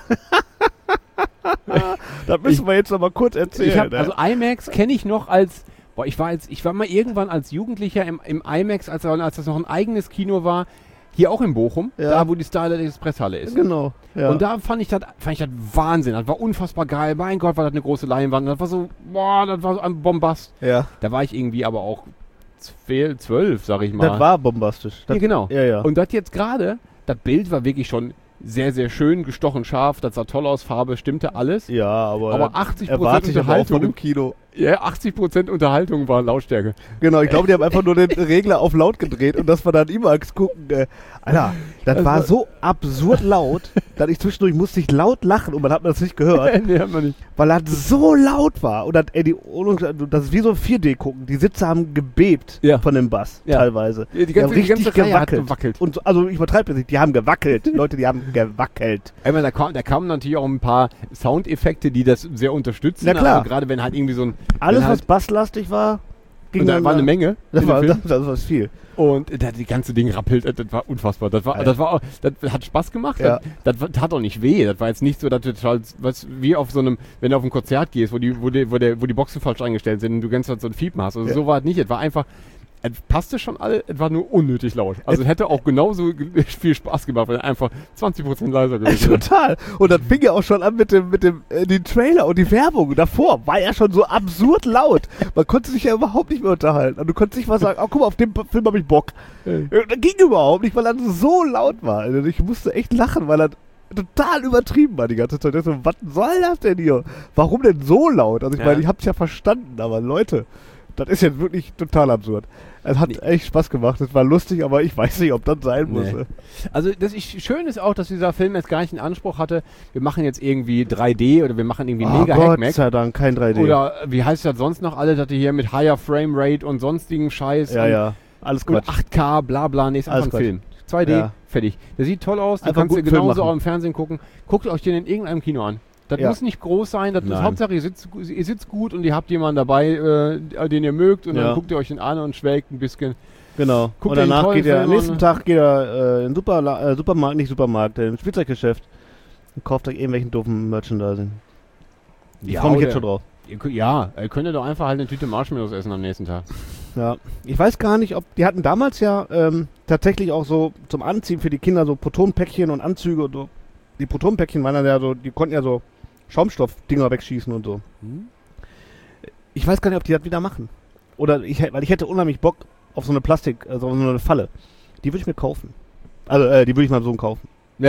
Das müssen wir jetzt noch mal kurz erzählen. Also IMAX kenne ich noch als... ich war mal irgendwann als Jugendlicher im IMAX, als das noch ein eigenes Kino war, hier auch in Bochum, da wo die Starlight Expresshalle ist. Genau. Ja. Und da fand ich das Wahnsinn. Das war unfassbar geil. Mein Gott, war das eine große Leinwand. Das war so ein Bombast. Ja. Da war ich irgendwie aber auch 12, sag ich mal. Das war bombastisch. Ja, genau. Ja. Und das jetzt gerade, das Bild war wirklich schon sehr, sehr schön, gestochen scharf, das sah toll aus, Farbe stimmte alles. Ja, aber 80% Unterhaltung im Kino. Ja, 80% Unterhaltung war Lautstärke. Genau, ich glaube, die haben einfach nur den Regler auf laut gedreht und das war dann IMAX gucken. Alter, das war so absurd laut, dass ich zwischendurch musste ich laut lachen und man hat das nicht gehört. Nee, hat man nicht. Weil das so laut war. Und das ist wie so ein 4D gucken. Die Sitze haben gebebt von dem Bass teilweise. Ja, die ganze Reihe hat gewackelt. Und so, also ich übertreibe das nicht, die haben gewackelt. Leute, die haben gewackelt. Ich meine, da kamen natürlich auch ein paar Soundeffekte, die das sehr unterstützen. Na klar. Also gerade wenn halt irgendwie so ein... Alles, was basslastig war, ging und da war eine Menge. Das war viel. Und die ganze Ding rappelt, das war unfassbar. Das hat Spaß gemacht. Ja. Das tat auch nicht weh. Das war jetzt nicht so, dass du halt, wie auf so einem, wenn du auf ein Konzert gehst, wo die Boxen falsch eingestellt sind und du ganz halt so ein Fiepen hast. Also so war es nicht. Es war einfach, es passte schon alle, es war nur unnötig laut. Also es hätte auch genauso viel Spaß gemacht, wenn er einfach 20% leiser gewesen wäre. Total. Und dann fing ja auch schon an mit dem den Trailer und die Werbung. Davor war ja schon so absurd laut. Man konnte sich ja überhaupt nicht mehr unterhalten. Und du konntest nicht mal sagen, oh guck mal, auf den Film habe ich Bock. Das ging überhaupt nicht, weil er so laut war. Also ich musste echt lachen, weil er total übertrieben war die ganze Zeit. Ich so, was soll das denn hier? Warum denn so laut? Also ich meine, ich hab's ja verstanden, aber Leute, das ist jetzt wirklich total absurd. Es hat echt Spaß gemacht, es war lustig, aber ich weiß nicht, ob das sein muss. Also schön ist auch, dass dieser Film jetzt gar nicht einen Anspruch hatte, wir machen jetzt irgendwie 3D oder wir machen irgendwie mega Hackmack. Gott sei Dank, kein 3D. Oder wie heißt das sonst noch alle, dass die hier mit Higher Framerate und sonstigen Scheiß ja, alles Quatsch. 8K, bla bla, nee, ist einfach ein Film. 2D, fertig. Der sieht toll aus, den kannst du genauso auch im Fernsehen gucken. Guckt euch den in irgendeinem Kino an. Das muss nicht groß sein, das ist Hauptsache ihr sitzt gut und ihr habt jemanden dabei, den ihr mögt und dann guckt ihr euch den an und schwelgt ein bisschen. Genau. Guckt und danach am nächsten Tag geht er in den Spielzeuggeschäft und kauft euch irgendwelchen doofen Merchandising. Ich freue mich jetzt schon drauf. Ihr könnt doch einfach halt eine Tüte Marshmallows essen am nächsten Tag. Ja, ich weiß gar nicht, die hatten damals ja tatsächlich auch so zum Anziehen für die Kinder so Protonpäckchen und Anzüge und so. Die Protonpäckchen waren dann ja so, die konnten ja so Schaumstoffdinger wegschießen und so. Ich weiß gar nicht, ob die das wieder machen. Weil ich hätte unheimlich Bock auf so eine so eine Falle. Die würde ich mir kaufen. Also, die würde ich meinem Sohn kaufen.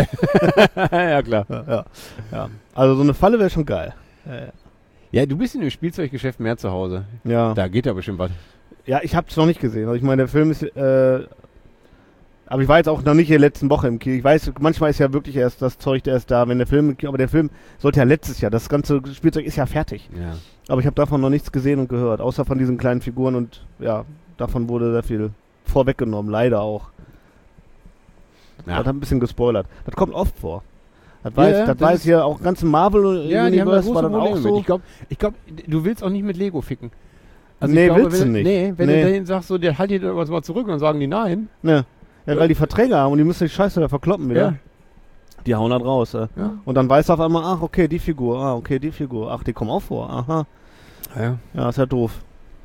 Ja, klar. Ja. Also so eine Falle wäre schon geil. Ja, du bist in dem Spielzeuggeschäft mehr zu Hause. Ja. Da geht ja bestimmt was. Ja, ich habe es noch nicht gesehen. Also ich meine, der Film ist... aber ich war jetzt auch noch nicht in der letzten Woche im Kino. Ich weiß, manchmal ist ja wirklich erst das Zeug erst da, wenn der Film... Aber der Film sollte ja letztes Jahr. Das ganze Spielzeug ist ja fertig. Ja. Aber ich habe davon noch nichts gesehen und gehört. Außer von diesen kleinen Figuren und ja, davon wurde sehr viel vorweggenommen. Leider auch. Ja. Das hat ein bisschen gespoilert. Das kommt oft vor. Das war jetzt hier auch ganz im Marvel-Universe war dann auch so. Ich glaube, du willst auch nicht mit Lego ficken. Also nee, willst du nicht. Nee, wenn du denen sagst, so, der haltet was mal zurück und dann sagen die nein. Ne. Ja, weil die Verträge haben und die müssen die Scheiße da verkloppen wieder. Ja. Die hauen halt raus. Ja. Und dann weißt du auf einmal, ach, okay, die Figur. Ach, die kommen auch vor. Aha. Ja, ist ja doof.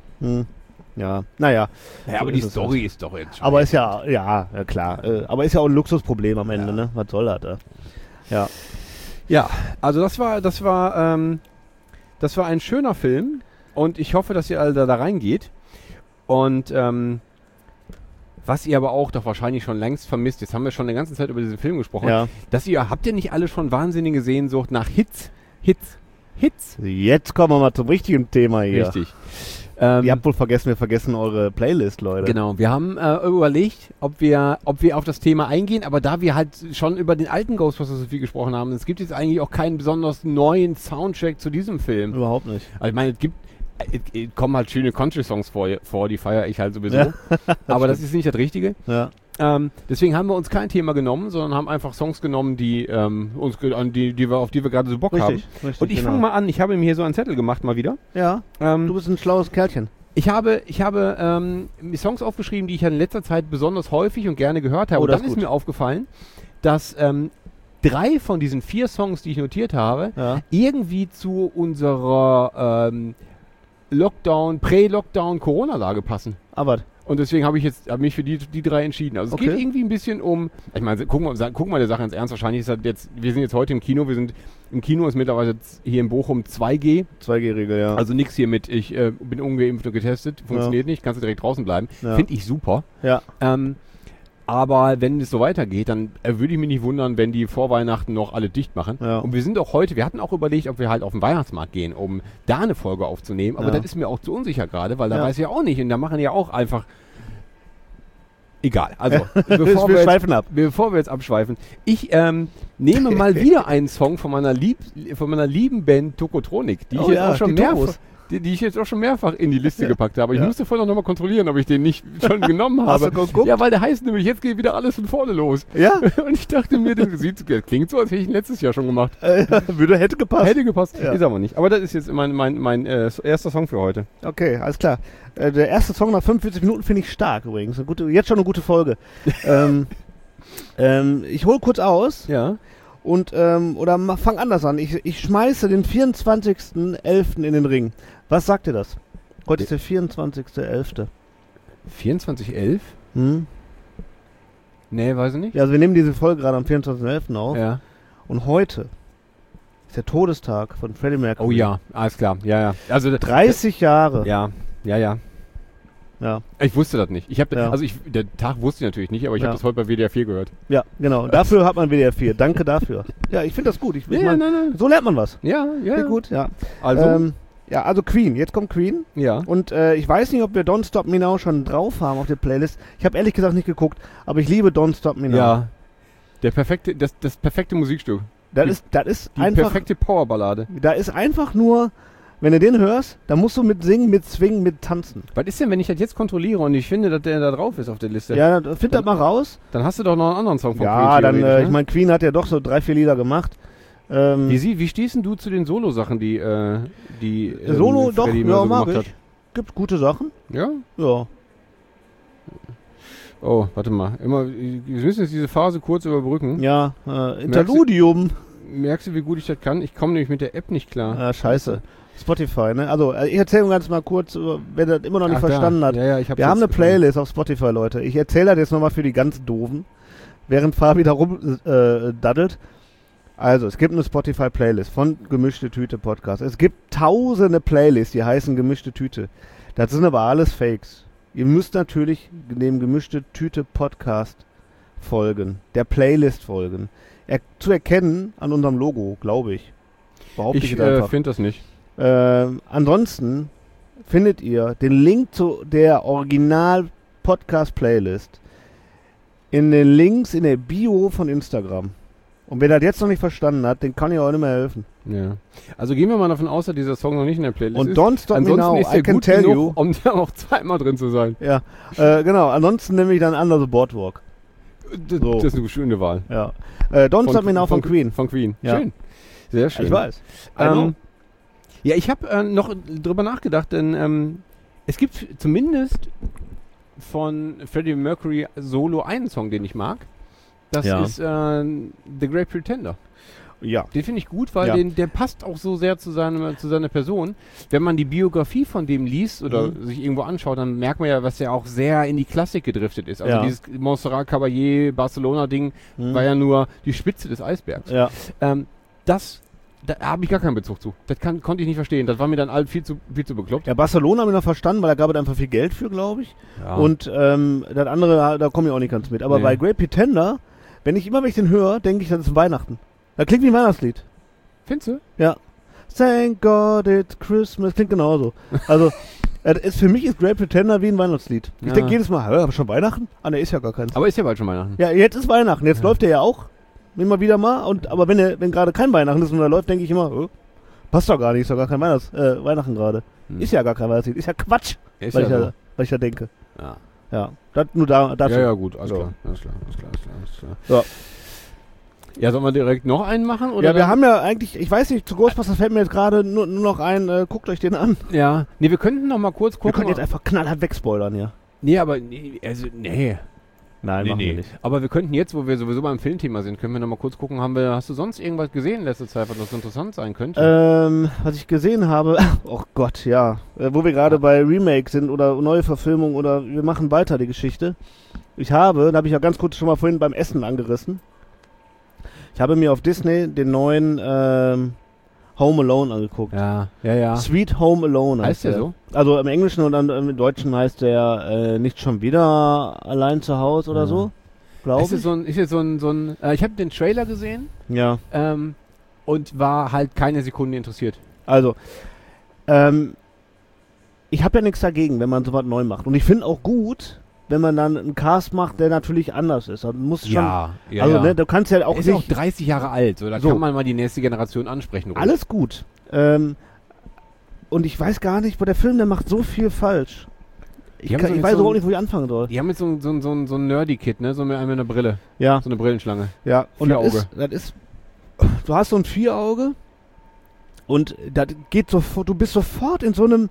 Ja, naja. Ja, aber die Story ist doch jetzt schon. Aber ist ja klar. Aber ist ja auch ein Luxusproblem am Ende, ne? Was soll das? Ja. Ja, also das war ein schöner Film und ich hoffe, dass ihr alle da reingeht. Und was ihr aber auch doch wahrscheinlich schon längst vermisst, jetzt haben wir schon eine ganze Zeit über diesen Film gesprochen, habt ihr nicht alle schon wahnsinnige Sehnsucht nach Hits? Jetzt kommen wir mal zum richtigen Thema hier. Richtig. Ihr habt wohl vergessen, wir vergessen eure Playlist, Leute. Genau, wir haben überlegt, ob wir auf das Thema eingehen, aber da wir halt schon über den alten Ghostbusters so viel gesprochen haben, es gibt jetzt eigentlich auch keinen besonders neuen Soundtrack zu diesem Film. Überhaupt nicht. Also ich meine, es kommen halt schöne Country-Songs vor, die feiere ich halt sowieso. Aber das ist nicht das Richtige. Ja. Deswegen haben wir uns kein Thema genommen, sondern haben einfach Songs genommen, auf die wir gerade so Bock haben. Richtig, Und ich fange mal an, ich habe mir hier so einen Zettel gemacht mal wieder. Ja, du bist ein schlaues Kerlchen. Ich habe Songs aufgeschrieben, die ich in letzter Zeit besonders häufig und gerne gehört habe. Und dann ist mir aufgefallen, dass 3 von diesen 4 Songs, die ich notiert habe, irgendwie zu unserer Prä-Lockdown, Corona-Lage passen. Aber und deswegen habe ich mich für die 3 entschieden. Also es geht irgendwie ein bisschen um, ich meine, guck mal der Sache ins Ernst, wahrscheinlich ist das jetzt, wir sind jetzt heute im Kino, im Kino ist mittlerweile hier in Bochum 2G. 2G-Regel, ja. Also nichts hier mit, ich bin ungeimpft und getestet, funktioniert nicht, kannst du direkt draußen bleiben. Ja. Finde ich super. Ja. Aber wenn es so weitergeht, dann würde ich mich nicht wundern, wenn die vor Weihnachten noch alle dicht machen. Ja. Und wir hatten auch überlegt, ob wir halt auf den Weihnachtsmarkt gehen, um da eine Folge aufzunehmen. Aber das ist mir auch zu unsicher gerade, weil da weiß ich ja auch nicht. Und da machen ja auch einfach... Egal, also bevor wir jetzt abschweifen, ich nehme mal wieder einen Song von meiner lieben Band Tokotronic, die ich jetzt auch schon mehrfach in die Liste gepackt habe. Ich musste vorher noch mal kontrollieren, ob ich den nicht schon genommen habe. Hast du geguckt? Ja, weil der heißt nämlich, jetzt geht wieder alles von vorne los. Ja. Und ich dachte mir, das klingt so, als hätte ich ihn letztes Jahr schon gemacht. Hätte gepasst. Hätte gepasst, ja. Ist aber nicht. Aber das ist jetzt mein erster Song für heute. Okay, alles klar. Der erste Song nach 45 Minuten finde ich stark übrigens. Jetzt schon eine gute Folge. Ich hole kurz aus. Ja. Und, fang anders an. Ich schmeiße den 24.11. in den Ring. Was sagt ihr das? Heute ist der 24.11. 24.11? Nee, weiß ich nicht. Ja, also wir nehmen diese Folge gerade am 24.11. auf. Ja. Und heute ist der Todestag von Freddie Mercury. Oh ja, alles klar. Ja. Also 30 Jahre. Ja. Ja. Ich wusste das nicht. Der Tag wusste ich natürlich nicht, aber ich habe das heute bei WDR 4 gehört. Ja, genau. Dafür hat man WDR 4. Danke dafür. Ja, ich finde das gut. Nein. So lernt man was. Ja. Gut, ja. Also Queen. Jetzt kommt Queen. Ja. Und ich weiß nicht, ob wir Don't Stop Me Now schon drauf haben auf der Playlist. Ich habe ehrlich gesagt nicht geguckt, aber ich liebe Don't Stop Me Now. Ja. Das perfekte Musikstück. Das ist die einfach perfekte Powerballade. Da ist einfach nur, wenn du den hörst, dann musst du mit singen, mit swingen, mit tanzen. Was ist denn, wenn ich das jetzt kontrolliere und ich finde, dass der da drauf ist auf der Liste? Ja, find das mal raus. Dann hast du doch noch einen anderen Song von Queen. Ja, dann, ich meine, Queen hat ja doch so 3-4 Lieder gemacht. Wie stehst denn du zu den Solo-Sachen, die Solo doch, Freddie ja, so mag gemacht ich. hat? Gibt gute Sachen. Ja? Ja. Oh, warte mal. Wir müssen jetzt diese Phase kurz überbrücken. Ja, Interludium. Merkst du, wie gut ich das kann? Ich komme nämlich mit der App nicht klar. Ja, scheiße. Spotify, ne? Also, ich erzähle ganz mal kurz, wer das immer noch nicht verstanden hat. Ja, wir haben eine Playlist auf Spotify, Leute. Ich erzähle das jetzt nochmal für die ganz Doofen, während Fabi da daddelt. Also, es gibt eine Spotify-Playlist von Gemischte Tüte Podcast. Es gibt tausende Playlists, die heißen Gemischte Tüte. Das sind aber alles Fakes. Ihr müsst natürlich dem Gemischte Tüte Podcast folgen, der Playlist folgen. Zu erkennen an unserem Logo, glaube ich. Behaupte ich einfach. Ich finde das nicht. Ansonsten findet ihr den Link zu der Original-Podcast-Playlist in den Links in der Bio von Instagram. Und wer das jetzt noch nicht verstanden hat, den kann ich auch nicht mehr helfen. Ja. Also gehen wir mal davon aus, dass dieser Song noch nicht in der Playlist ist. Und Don't Stop Me Now, ist der I Can gut Tell genug, You. um da auch zweimal drin zu sein. Ja, genau. Ansonsten nehme ich dann Under the Boardwalk. Das ist eine schöne Wahl. Ja. Don't Stop Me Now von Queen. Von Queen. Ja. Schön. Sehr schön. Ich weiß. Ja, ich habe noch drüber nachgedacht, denn es gibt zumindest von Freddie Mercury solo einen Song, den ich mag. Das ist The Great Pretender. Ja. Den finde ich gut, weil der passt auch so sehr zu seiner Person. Wenn man die Biografie von dem liest oder sich irgendwo anschaut, dann merkt man ja, was ja auch sehr in die Klassik gedriftet ist. Also dieses Montserrat Caballé, Barcelona-Ding war ja nur die Spitze des Eisbergs. Ja. Das Da habe ich gar keinen Bezug zu. Das konnte ich nicht verstehen. Das war mir dann viel zu bekloppt. Ja, Barcelona habe ich noch verstanden, weil da gab es einfach viel Geld für, glaube ich. Ja. Und das andere, da komme ich auch nicht ganz mit. Aber Nee. bei Great Pretender, wenn ich den höre, denke ich, das ist Weihnachten. Das klingt wie ein Weihnachtslied. Findest du? Ja. Thank God it's Christmas. Klingt genauso. Also, für mich ist Great Pretender wie ein Weihnachtslied. Ich Ja. denke jedes Mal, hör, aber schon Weihnachten? Ah, ne, ist ja gar keins. Aber ist ja bald schon Weihnachten. Ja, jetzt ist Weihnachten. Jetzt läuft der ja auch. Immer wieder mal. Aber wenn gerade kein Weihnachten ist und er läuft, denke ich immer, passt doch gar nicht. Ist doch gar kein Weihnachten gerade. Ist ja gar kein Weihnachtslied. Ist ja Quatsch. Ist weil ja ich da denke. Ja. Ja. Das nur dazu. Ja, gut, alles So. klar. Alles klar. Ja. Ja, sollen wir direkt noch einen machen? Oder Ja, wir dann- haben ja eigentlich, ich weiß nicht, zu Ghostbusters fällt mir jetzt gerade nur noch ein, guckt euch den an. Ja. Nee, wir könnten noch mal kurz Wir gucken. können jetzt einfach knallhart wegspoilern hier. Nee, aber nee. Nein, machen wir nicht. Aber wir könnten jetzt, wo wir sowieso beim Filmthema sind, können wir noch mal kurz gucken, hast du sonst irgendwas gesehen in letzter Zeit, was interessant sein könnte? Was ich gesehen habe, oh Gott, ja, wo wir gerade bei Remake sind oder neue Verfilmung oder wir machen weiter die Geschichte. Da habe ich ja ganz kurz schon mal vorhin beim Essen angerissen. Ich habe mir auf Disney den neuen Home Alone angeguckt. Ja. Sweet Home Alone Heißt der so? Also im Englischen und dann im Deutschen heißt der nicht schon wieder allein zu Hause oder Ja. so, glaube Ist ich. jetzt so ein ich habe den Trailer gesehen Ja, und war halt keine Sekunde interessiert. also ich habe ja nichts dagegen, wenn man sowas neu macht. Und ich finde auch gut, wenn man dann einen Cast macht, der natürlich anders ist. Also, muss schon, also ne, du kannst ja auch ist ja auch nicht 30 Jahre alt, so da So. kann man mal die nächste Generation ansprechen. ruhig. alles gut. Und ich weiß gar nicht, wo der Film, der macht so viel falsch. Ich Die haben so weiß jetzt so überhaupt ein- nicht, wo ich anfangen soll. Die haben jetzt so ein Nerdy-Kid, ne? So mit einer Brille. Ja, So eine Brillenschlange. ja. Und Vierauge. das ist, du hast so ein Vierauge und das geht sofort, du bist sofort in so einem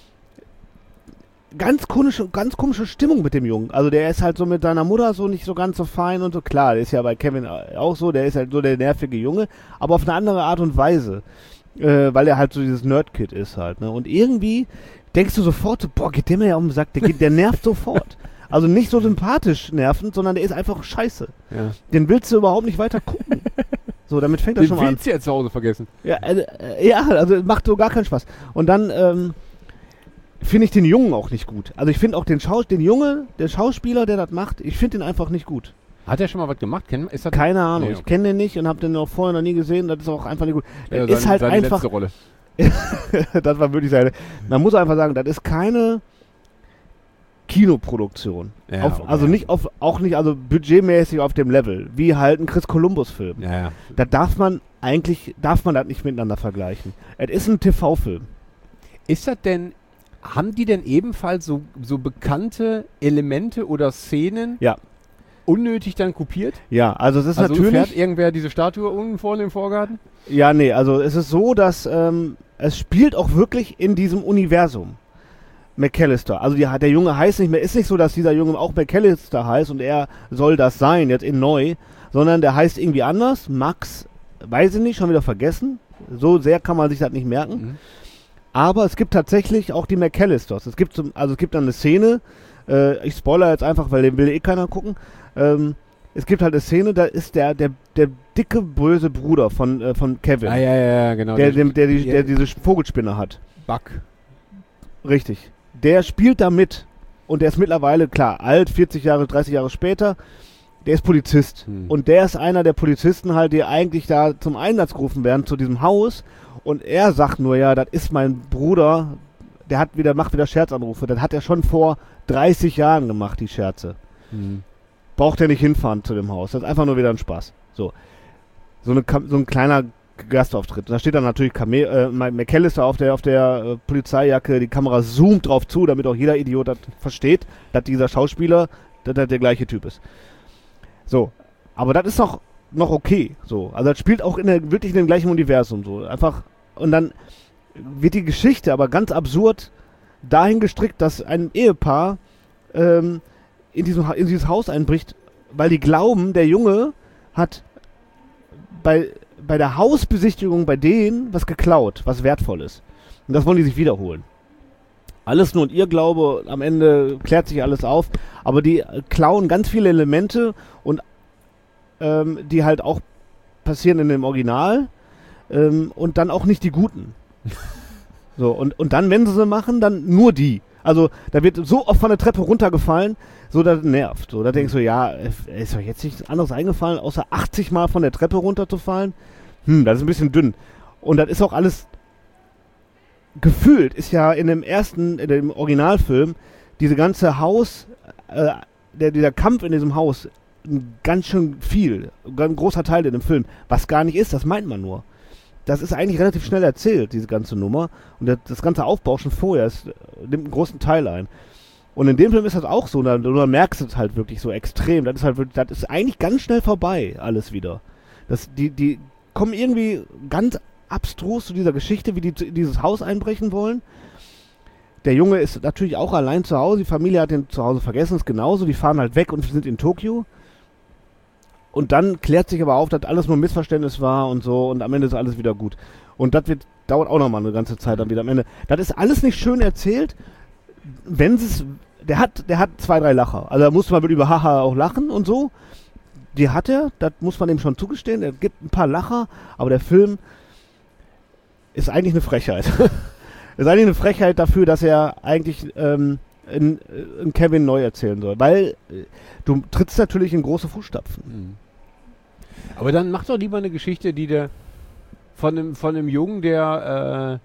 ganz komische Stimmung mit dem Jungen. Also der ist halt so mit seiner Mutter so nicht so ganz so fein und so. Klar, der ist ja bei Kevin auch so, der ist halt so der nervige Junge, aber auf eine andere Art und Weise. Weil er halt so dieses Nerd-Kid ist halt. Ne? Und irgendwie denkst du sofort so, boah, geht der mir ja um den Sack, der nervt sofort. Also nicht so sympathisch nervend, sondern der ist einfach scheiße. Ja. Den willst du überhaupt nicht weiter gucken. So, damit fängt das Den schon mal an. willst du ja zu Hause vergessen. Ja, also macht so gar keinen Spaß. Und dann finde ich den Jungen auch nicht gut. Also ich finde auch den Schauspieler, der das macht, ich finde den einfach nicht gut. Hat er schon mal was gemacht? Ist das Keine Ahnung, Nee, ich okay. kenne den nicht und habe den auch vorher noch nie gesehen, das ist auch einfach nicht gut. Ja, ist halt seine einfach, letzte Rolle. das war wirklich seine, man muss einfach sagen, das ist keine Kinoproduktion. Ja, okay. Also auch nicht budgetmäßig auf dem Level, wie halt ein Chris Columbus-Film. Ja. Da darf man das nicht miteinander vergleichen. Es ist ein TV-Film. Haben die denn ebenfalls so bekannte Elemente oder Szenen Ja. unnötig dann kopiert? Ja, also es ist Also fährt natürlich. irgendwer diese Statue unten vorne im Vorgarten? Ja, nee, also es ist so, dass es spielt auch wirklich in diesem Universum. McAllister. Also der Junge heißt nicht mehr, ist nicht so, dass dieser Junge auch McAllister heißt und er soll das sein, jetzt in neu, sondern der heißt irgendwie anders. Max, weiß ich nicht, schon wieder vergessen. So sehr kann man sich das nicht merken. Mhm. Aber es gibt tatsächlich auch die McAllisters. Es gibt dann eine Szene, ich spoilere jetzt einfach, weil den will eh keiner gucken. Es gibt halt eine Szene, da ist der dicke, böse Bruder von Kevin. Ja, genau. Der diese Vogelspinne hat. Buck. Richtig. Der spielt da mit. Und der ist mittlerweile, klar, alt, 30 Jahre später. Der ist Polizist. Und der ist einer der Polizisten halt, die eigentlich da zum Einsatz gerufen werden, zu diesem Haus. Und er sagt nur, ja, das ist mein Bruder, der macht wieder Scherzanrufe. Das hat er schon vor 30 Jahren gemacht, die Scherze. Braucht er nicht hinfahren zu dem Haus. Das ist einfach nur wieder ein Spaß. So ein kleiner Gastauftritt. Da steht dann natürlich McAllister auf der Polizeijacke. Die Kamera zoomt drauf zu, damit auch jeder Idiot das versteht, dass dieser Schauspieler der gleiche Typ ist. So, aber das ist noch okay. So, also das spielt auch wirklich in dem gleichen Universum. So einfach. Und dann wird die Geschichte aber ganz absurd dahin gestrickt, dass ein Ehepaar in dieses Haus einbricht, weil die glauben, der Junge hat bei der Hausbesichtigung bei denen was geklaut, was wertvoll ist. Und das wollen die sich wiederholen. Alles nur und ihr Glaube, am Ende klärt sich alles auf, aber die klauen ganz viele Elemente und die halt auch passieren in dem Original, und dann auch nicht die Guten. So, und dann, wenn sie machen, dann nur die. Also, da wird so oft von der Treppe runtergefallen, so, das nervt. So, da denkst du, ja, ist doch jetzt nichts anderes eingefallen, außer 80 Mal von der Treppe runterzufallen. Das ist ein bisschen dünn. Und das ist auch alles gefühlt, ist ja in dem Originalfilm, diese ganze Haus, dieser Kampf in diesem Haus, ganz schön viel, ein großer Teil in dem Film, was gar nicht ist, das meint man nur. Das ist eigentlich relativ schnell erzählt, diese ganze Nummer. Und das ganze Aufbau schon vorher nimmt einen großen Teil ein. Und in dem Film ist das auch so, du merkst es halt wirklich so extrem. Das ist eigentlich ganz schnell vorbei, alles wieder. Die kommen irgendwie ganz abstrus zu dieser Geschichte, wie die in dieses Haus einbrechen wollen. Der Junge ist natürlich auch allein zu Hause, die Familie hat ihn zu Hause vergessen, ist genauso, die fahren halt weg und sind in Tokio. Und dann klärt sich aber auf, dass alles nur ein Missverständnis war und so und am Ende ist alles wieder gut. Und das dauert auch nochmal eine ganze Zeit dann wieder am Ende. Das ist alles nicht schön erzählt, der hat 2, 3 Lacher. Also da musste man über Haha auch lachen und so. Die hat er, das muss man ihm schon zugestehen, er gibt ein paar Lacher, aber der Film ist eigentlich eine Frechheit. Ist eigentlich eine Frechheit dafür, dass er eigentlich in Kevin neu erzählen soll. Weil du trittst natürlich in große Fußstapfen. Aber dann mach doch lieber eine Geschichte, die der von einem Jungen, der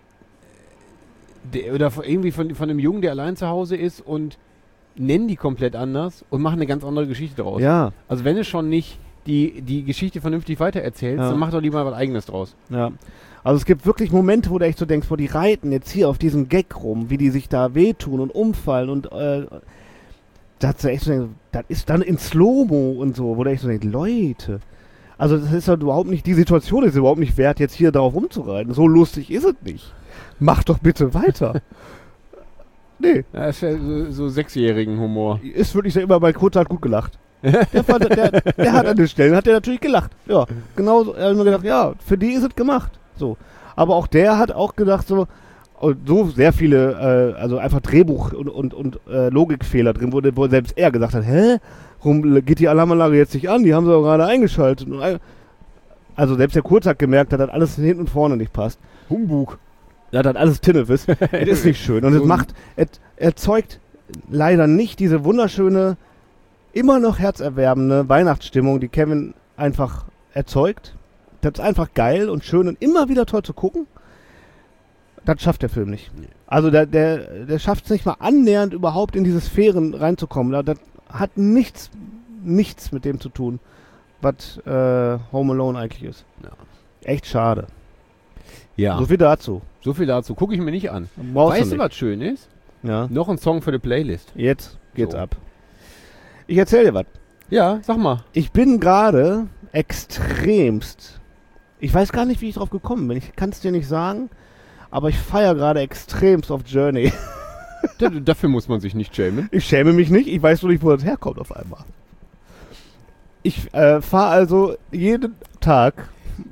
oder irgendwie von einem Jungen, der allein zu Hause ist und nennen die komplett anders und machen eine ganz andere Geschichte draus. Ja. Also wenn es schon nicht die Geschichte vernünftig weitererzählst, dann mach doch lieber was Eigenes draus. Ja. Also es gibt wirklich Momente, wo du echt so denkst, die reiten jetzt hier auf diesen Gag rum, wie die sich da wehtun und umfallen und da echt so denkst, das ist dann in Slow-Mo und so, wo du echt so denkst, Leute, also das ist halt überhaupt nicht, die Situation ist überhaupt nicht wert, jetzt hier darauf rumzureiten. So lustig ist es nicht. Mach doch bitte weiter. Nee. Ja, das ist ja so 6-jährigen Humor. Ist wirklich immer, bei Kurt hat gut gelacht. Der hat an den Stellen, hat der natürlich gelacht. Ja, genau so. Er hat mir gedacht, ja, für die ist es gemacht. So. Aber auch der hat auch gedacht, so sehr viele, also einfach Drehbuch und Logikfehler drin, wo selbst er gesagt hat, warum geht die Alarmanlage jetzt nicht an? Die haben sie doch gerade eingeschaltet. Also selbst der Kurz hat gemerkt, dass das alles hinten und vorne nicht passt. Humbug. Ja, das alles Tinnefis. Das ist nicht schön. Und es erzeugt leider nicht diese wunderschöne, immer noch herzerwärmende Weihnachtsstimmung, die Kevin einfach erzeugt. Das ist einfach geil und schön und immer wieder toll zu gucken. Das schafft der Film nicht. Also der schafft es nicht mal annähernd überhaupt in diese Sphären reinzukommen. Das hat nichts mit dem zu tun, was Home Alone eigentlich ist. Ja. Echt schade. Ja. So viel dazu. Gucke ich mir nicht an. Weißt du, was schön ist? Ja. Noch ein Song für die Playlist. Jetzt geht's ab. Ich erzähle dir was. Ja, sag mal. Ich bin gerade extremst. Ich weiß gar nicht, wie ich drauf gekommen bin. Ich kann es dir nicht sagen, aber ich feiere gerade extremst auf Journey. Dafür muss man sich nicht schämen. Ich schäme mich nicht. Ich weiß nur nicht, wo das herkommt auf einmal. Ich fahre also jeden Tag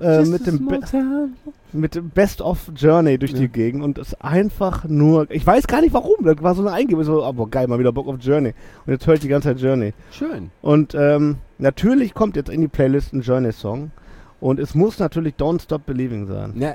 mit dem Best of Journey durch die Gegend und es einfach nur, ich weiß gar nicht warum, das war so eine Eingebung, so, aber geil, mal wieder Bock auf Journey und jetzt höre ich die ganze Zeit Journey. Schön. Und natürlich kommt jetzt in die Playlist ein Journey-Song und es muss natürlich Don't Stop Believing sein. Ja.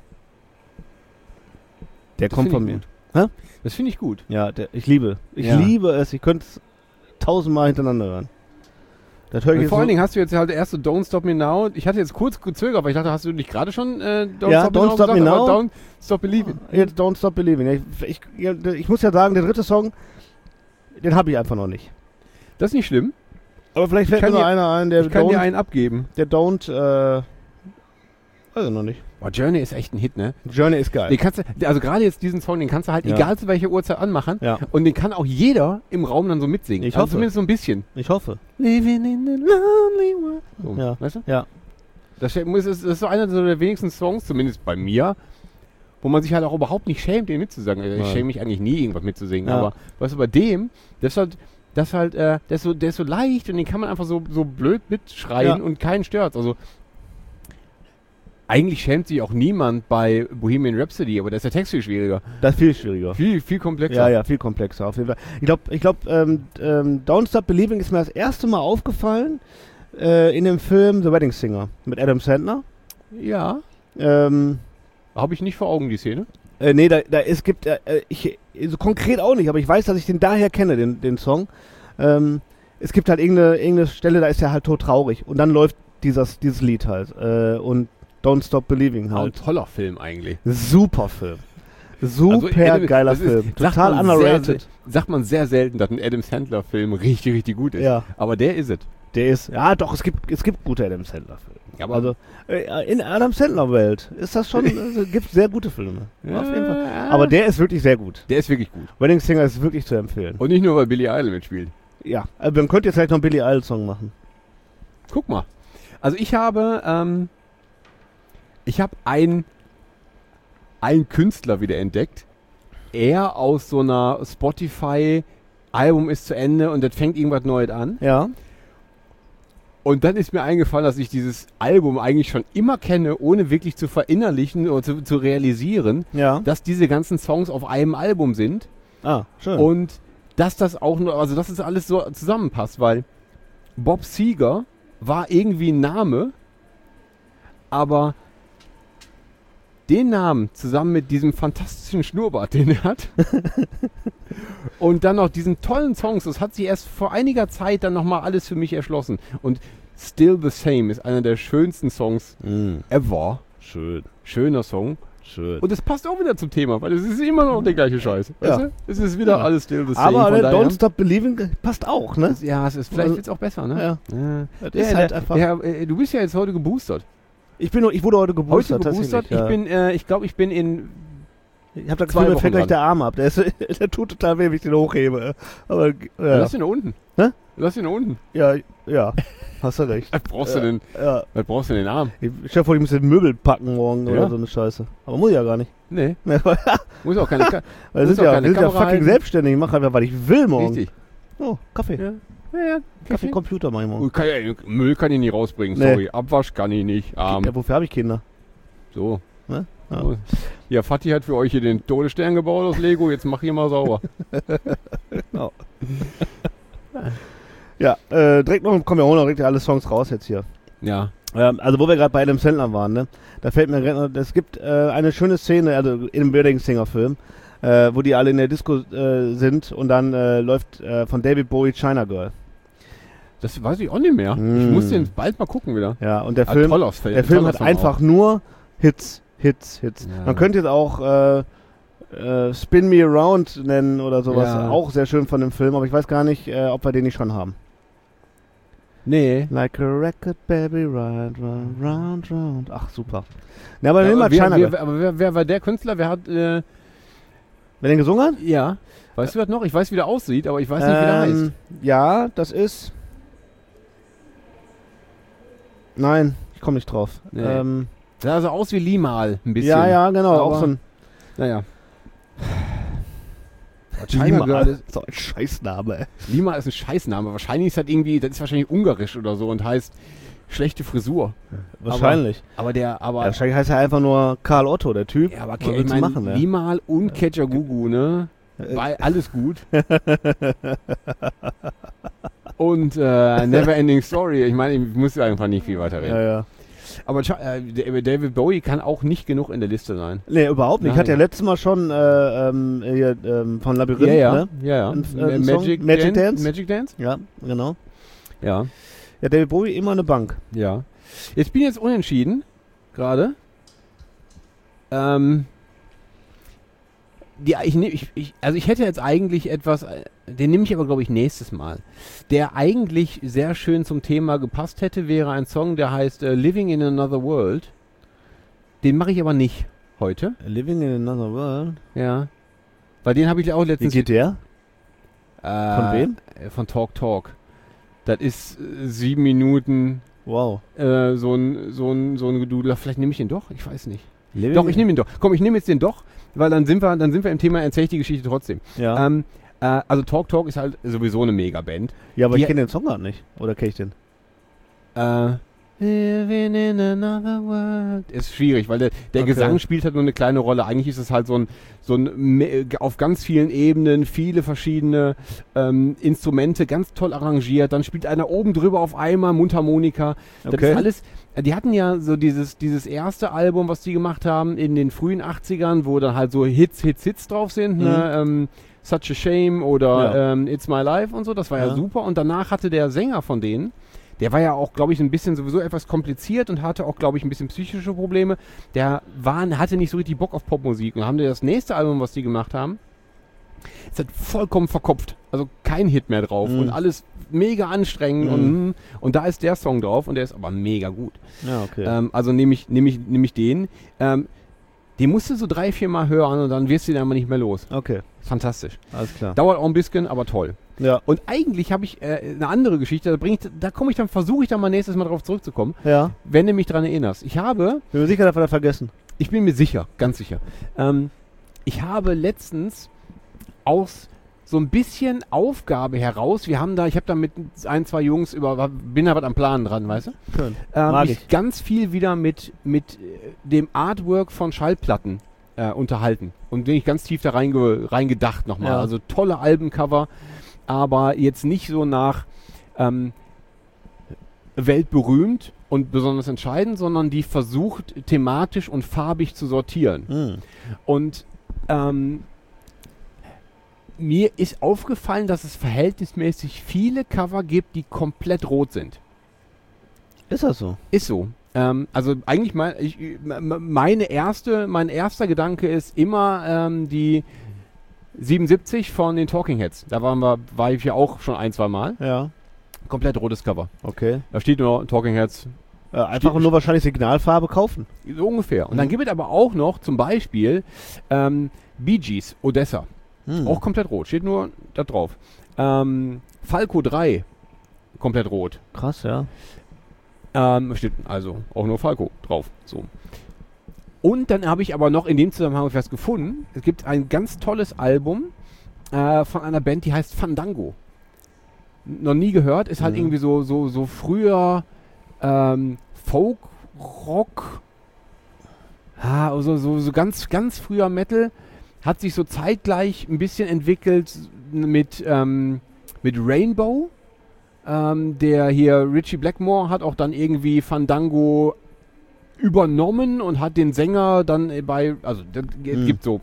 Der kommt von mir. Hä? Das finde ich gut. Ja, ich liebe es, ich könnte es 1000-mal hintereinander hören. Vor allen Dingen hast du jetzt halt erst so Don't Stop Me Now. Ich hatte jetzt kurz gezögert, weil ich dachte, hast du nicht gerade schon Don't Stop Me Now? Don't Stop Believing. Jetzt Don't Stop Believing. Ich muss ja sagen, der dritte Song, den habe ich einfach noch nicht. Das ist nicht schlimm. Aber vielleicht fällt mir noch einer ein, der ich kann dir einen abgeben. Der Don't, weiß ich noch nicht. Boah, Journey ist echt ein Hit, ne? Journey ist geil. Also gerade jetzt diesen Song, den kannst du halt egal zu welcher Uhrzeit anmachen. Ja. Und den kann auch jeder im Raum dann so mitsingen. Ich hoffe. Zumindest so ein bisschen. Ich hoffe. Living in the lonely world. So, ja. Weißt du? Ja. Das ist so einer der wenigsten Songs, zumindest bei mir, wo man sich halt auch überhaupt nicht schämt, den mitzusingen. Also ich schäme mich eigentlich nie, irgendwas mitzusingen. Ja. Aber weißt du, bei dem, der ist so leicht und den kann man einfach so blöd mitschreien und keinen stört. Also eigentlich schämt sich auch niemand bei Bohemian Rhapsody, aber da ist der Text viel schwieriger. Das ist viel schwieriger. Viel komplexer. Ja, viel komplexer auf jeden Fall. Ich glaube, Don't Stop Believing ist mir das erste Mal aufgefallen in dem Film The Wedding Singer mit Adam Sandler. Ja. Habe ich nicht vor Augen, die Szene. Nee, es gibt, so konkret auch nicht, aber ich weiß, dass ich den daher kenne, den Song. Es gibt halt irgendeine Stelle, da ist er halt todtraurig und dann läuft dieses Lied halt und Don't Stop Believing Ein halt. toller Film eigentlich. Super Film. Super geiler Film. Total underrated. Sagt man sehr selten, dass ein Adam Sandler-Film richtig, richtig gut ist. Ja. Aber der ist es. Der ist, ja doch, es gibt gute Adam Sandler-Filme. Ja, aber Also in Adam Sandler-Welt ist das schon, gibt sehr gute Filme. Auf jeden Fall. Aber der ist wirklich sehr gut. Der ist wirklich gut. Wedding Singer ist wirklich zu empfehlen. Und nicht nur, weil Billy Idol mitspielt. Ja, man könnte jetzt vielleicht noch einen Billy Idol-Song machen. Guck mal. Also ich habe einen Künstler wieder entdeckt. Er aus so einer Spotify-Album ist zu Ende und das fängt irgendwas Neues an. Ja. Und dann ist mir eingefallen, dass ich dieses Album eigentlich schon immer kenne, ohne wirklich zu verinnerlichen oder zu realisieren, Ja. dass diese ganzen Songs auf einem Album sind. Ah, schön. Und dass das auch nur, also dass es alles so zusammenpasst, weil Bob Seger war irgendwie ein Name, aber den Namen zusammen mit diesem fantastischen Schnurrbart, den er hat, und dann noch diesen tollen Songs, das hat sich erst vor einiger Zeit dann nochmal alles für mich erschlossen. Und Still the Same ist einer der schönsten Songs ever. Schön. Schöner Song. Schön. Und es passt auch wieder zum Thema, weil es ist immer noch der gleiche Scheiß. Weißt du? Es ist wieder alles Still the Same. Aber von daher- Don't Stop Believing passt auch, ne? Ja, es ist, vielleicht wird es auch besser, ne? Ja. Ja. Das ist halt einfach. Du bist ja jetzt heute geboostert. Ich wurde heute geboostert. Ich glaube, ich bin in Ich hab da 2 Gefühl, mir Wochen fällt gleich dran. der Arm ab. Der tut total weh, wenn ich den hochhebe. Aber, Lass ihn da unten. Hä? Lass ihn da unten. ja, hast du recht. Was brauchst du denn? Ja. Was brauchst du denn den Arm? Ich stell dir vor, ich muss den Möbel packen morgen Ja. oder so eine Scheiße. Aber muss ich ja gar nicht. Nee. Weil Muss auch keine. wir Muss sind auch ja keine Kamera fucking halten. selbstständig. Ich mache einfach, was ich will morgen. Richtig. Oh, Kaffee. Ja. Kaffee, Computer mach ich morgen. Müll kann ich nicht rausbringen, Nee. sorry. Abwasch kann ich nicht. Ja, wofür habe ich Kinder? So. Ne? Ja. So. Ja, Fatih hat für euch hier den Todesstern gebaut aus Lego. Jetzt mach hier mal sauber. Genau. Ja, direkt noch, kommen ja auch noch direkt alle Songs raus jetzt hier. Ja. Also wo wir gerade bei Adam Sandler waren, ne? Da fällt mir gerade noch, es gibt eine schöne Szene, also in dem Wedding Singer Film, wo die alle in der Disco sind und dann läuft von David Bowie China Girl. Das weiß ich auch nicht mehr. Ich muss den bald mal gucken wieder. Ja, und der Ah, Film, toller Film, der Film toller hat Song einfach auch. nur Hits. Ja. Man könnte jetzt auch Spin Me Around nennen oder sowas, Ja. auch sehr schön von dem Film, aber ich weiß gar nicht, ob wir den nicht schon haben. Nee. Like a record, baby, round, round, round, round. Ach, super. Ja, aber nimm mal wer, China Girl. aber wer war der Künstler? Wer hat, Wer den gesungen hat? ja. Weißt du das noch? Ich weiß, wie der aussieht, aber ich weiß nicht, wie der heißt. Ja, das ist... Nein, ich komme nicht drauf. Nee. Der sah so aus wie Limal, ein bisschen. ja, genau, Aber- auch so ein... Naja. Limal ist so ein Scheißname, ey. Lima ist ein Scheißname. Wahrscheinlich ist das irgendwie, das ist wahrscheinlich ungarisch oder so und heißt schlechte Frisur. Wahrscheinlich. Aber Ja, wahrscheinlich heißt er einfach nur Karl Otto, der Typ. ja, aber Was ich willst du meine, machen, ne? Limal und Ketchagugu, ne? Weil alles gut. Und Neverending Story. Ich meine, ich muss einfach nicht viel weiter reden. Ja. Aber David Bowie kann auch nicht genug in der Liste sein. Nee, überhaupt nicht. Ich Nein. hatte ja letztes Mal schon hier, von Labyrinth, ne? Ja. Ein Song? Magic Dance? Magic Dance? Ja, genau. Ja. Ja, David Bowie immer eine Bank. Ja. Jetzt bin ich jetzt unentschieden, gerade. Ich hätte jetzt eigentlich etwas, den nehme ich aber, glaube ich, nächstes Mal. Der eigentlich sehr schön zum Thema gepasst hätte, wäre ein Song, der heißt Living in Another World. Den mache ich aber nicht heute. Living in Another World. Ja. Weil den habe ich auch Wie letztens... geht der? Von wem? Von Talk Talk. Das ist 7 Minuten... Wow. so ein Gedudler. Vielleicht nehme ich ihn doch, ich weiß nicht. Doch, ich nehme ihn doch. Komm, ich nehme jetzt den doch, weil dann sind wir im Thema, erzähle ich die Geschichte trotzdem. Ja, Also Talk Talk ist halt sowieso eine Megaband. ja aber ich die- kenne den Song gar nicht. Oder kenne ich den? Ja, Living in another world. Ist schwierig, weil der Okay. Gesang spielt halt nur eine kleine Rolle. Eigentlich ist es halt so ein auf ganz vielen Ebenen, viele verschiedene Instrumente, ganz toll arrangiert. Dann spielt einer oben drüber auf einmal Mundharmonika. Das Okay. ist alles. Die hatten ja so dieses erste Album, was die gemacht haben in den frühen 80ern, wo dann halt so Hits drauf sind, ne? Such a Shame oder It's My Life und so. Das war ja super. Und danach hatte der Sänger von denen, der war ja auch, glaube ich, ein bisschen sowieso etwas kompliziert und hatte auch, glaube ich, ein bisschen psychische Probleme. Hatte nicht so richtig Bock auf Popmusik. Und haben die das nächste Album, was die gemacht haben, ist halt vollkommen verkopft. Also kein Hit mehr drauf und alles mega anstrengend und da ist der Song drauf und der ist aber mega gut. Ja, okay. Also nehme ich den. Den musst du so 3-4 Mal hören und dann wirst du den einfach nicht mehr los. Okay, Fantastisch. alles klar. Dauert auch ein bisschen, aber toll. Ja. Und eigentlich habe ich eine andere Geschichte, versuche ich dann mal nächstes Mal drauf zurückzukommen, Ja. wenn du mich dran erinnerst. Bin mir sicher, dass wir das vergessen. Ich bin mir sicher, ganz sicher. Ich habe letztens aus so ein bisschen Aufgabe heraus, ich habe da mit 1-2 Jungs bin da was am Planen dran, weißt du? Schön. Mag Mich ich. ganz viel wieder mit dem Artwork von Schallplatten unterhalten. Und bin ich ganz tief da reingedacht nochmal. Ja. Also tolle Albencover, aber jetzt nicht so nach weltberühmt und besonders entscheidend, sondern die versucht thematisch und farbig zu sortieren. Und mir ist aufgefallen, dass es verhältnismäßig viele Cover gibt, die komplett rot sind. Ist das so? Ist so. Also eigentlich mein erster Gedanke ist immer die 77 von den Talking Heads. Da war ich ja auch schon 1-2 Mal. Ja. Komplett rotes Cover. Okay. Da steht nur Talking Heads. Einfach nur wahrscheinlich Signalfarbe kaufen. So ungefähr. Und dann gibt es aber auch noch zum Beispiel Bee Gees, Odessa. Auch komplett rot. Steht nur da drauf. Falco 3. Komplett rot. Krass, ja. Steht also auch nur Falco drauf. So. Und dann habe ich aber noch in dem Zusammenhang was gefunden. Es gibt ein ganz tolles Album von einer Band, die heißt Fandango. Noch nie gehört. Ist halt irgendwie so früher Folk-Rock. So ganz, ganz früher Metal. Hat sich so zeitgleich ein bisschen entwickelt mit Rainbow. Der hier, Richie Blackmore, hat auch dann irgendwie Fandango übernommen und hat den Sänger dann gibt so,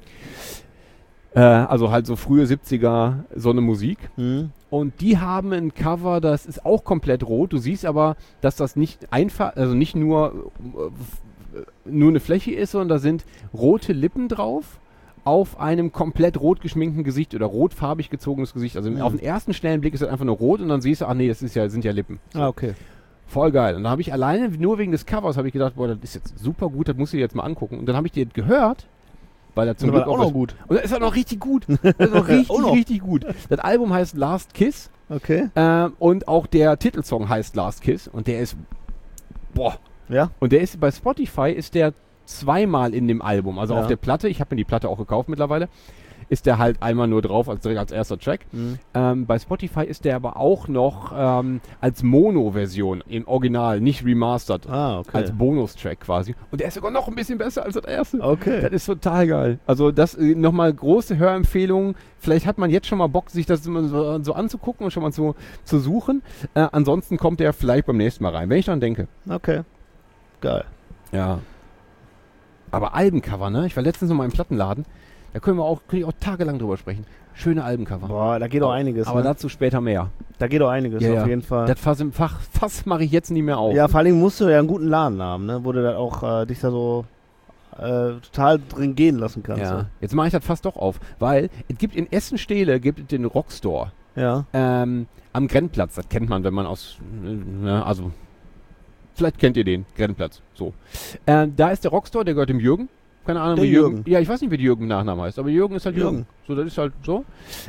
also halt so frühe 70er so eine Musik. Und die haben ein Cover, das ist auch komplett rot. Du siehst aber, dass das nicht einfach, also nicht nur eine Fläche ist, sondern da sind rote Lippen drauf. Auf einem komplett rot geschminkten Gesicht oder rotfarbig gezogenes Gesicht. Also auf den ersten schnellen Blick ist das einfach nur rot und dann siehst du, ach nee, sind ja Lippen. So. Okay. Voll geil. Und da habe ich alleine, nur wegen des Covers, habe ich gedacht, boah, das ist jetzt super gut, das musst du dir jetzt mal angucken. Und dann habe ich dir gehört, weil er zum Glück auch noch gut. Und das ist auch noch richtig gut. Das ist noch richtig gut. Das Album heißt Last Kiss. Okay. Und auch der Titelsong heißt Last Kiss. Und der ist, boah. Ja. Und der ist bei Spotify, ist der 2-mal in dem Album. Also auf der Platte, ich habe mir die Platte auch gekauft mittlerweile, ist der halt einmal nur drauf, direkt als erster Track. Bei Spotify ist der aber auch noch als Mono-Version im Original, nicht remastered. Okay. Als Bonus-Track quasi. Und der ist sogar noch ein bisschen besser als das erste. Okay. Das ist total geil. Also das nochmal große Hörempfehlung. Vielleicht hat man jetzt schon mal Bock, sich das so anzugucken und schon mal zu suchen. Ansonsten kommt der vielleicht beim nächsten Mal rein, wenn ich dran denke. Okay. Geil. Ja. Aber Albencover, ne? Ich war letztens noch mal im Plattenladen. Da könnte ich auch tagelang drüber sprechen. Schöne Albencover. Boah, da geht auch einiges. Aber dazu später mehr. Da geht auch einiges, auf jeden Fall. Das Fass mache ich jetzt nie mehr auf. Ja, vor allen Dingen musst du ja einen guten Laden haben, ne? Wo du dann auch dich da so total drin gehen lassen kannst. Ja. So. Jetzt mache ich das fast doch auf, weil es gibt in Essen-Stehle den Rockstore. Ja. Am Grenzplatz. Das kennt man, wenn man vielleicht kennt ihr den, Grenzplatz. So. Da ist der Rockstore, der gehört dem Jürgen. Keine Ahnung, Der wie Jürgen. Ja, ich weiß nicht, wie der Jürgen Nachname heißt, aber Jürgen ist halt Jürgen. So, das ist halt so.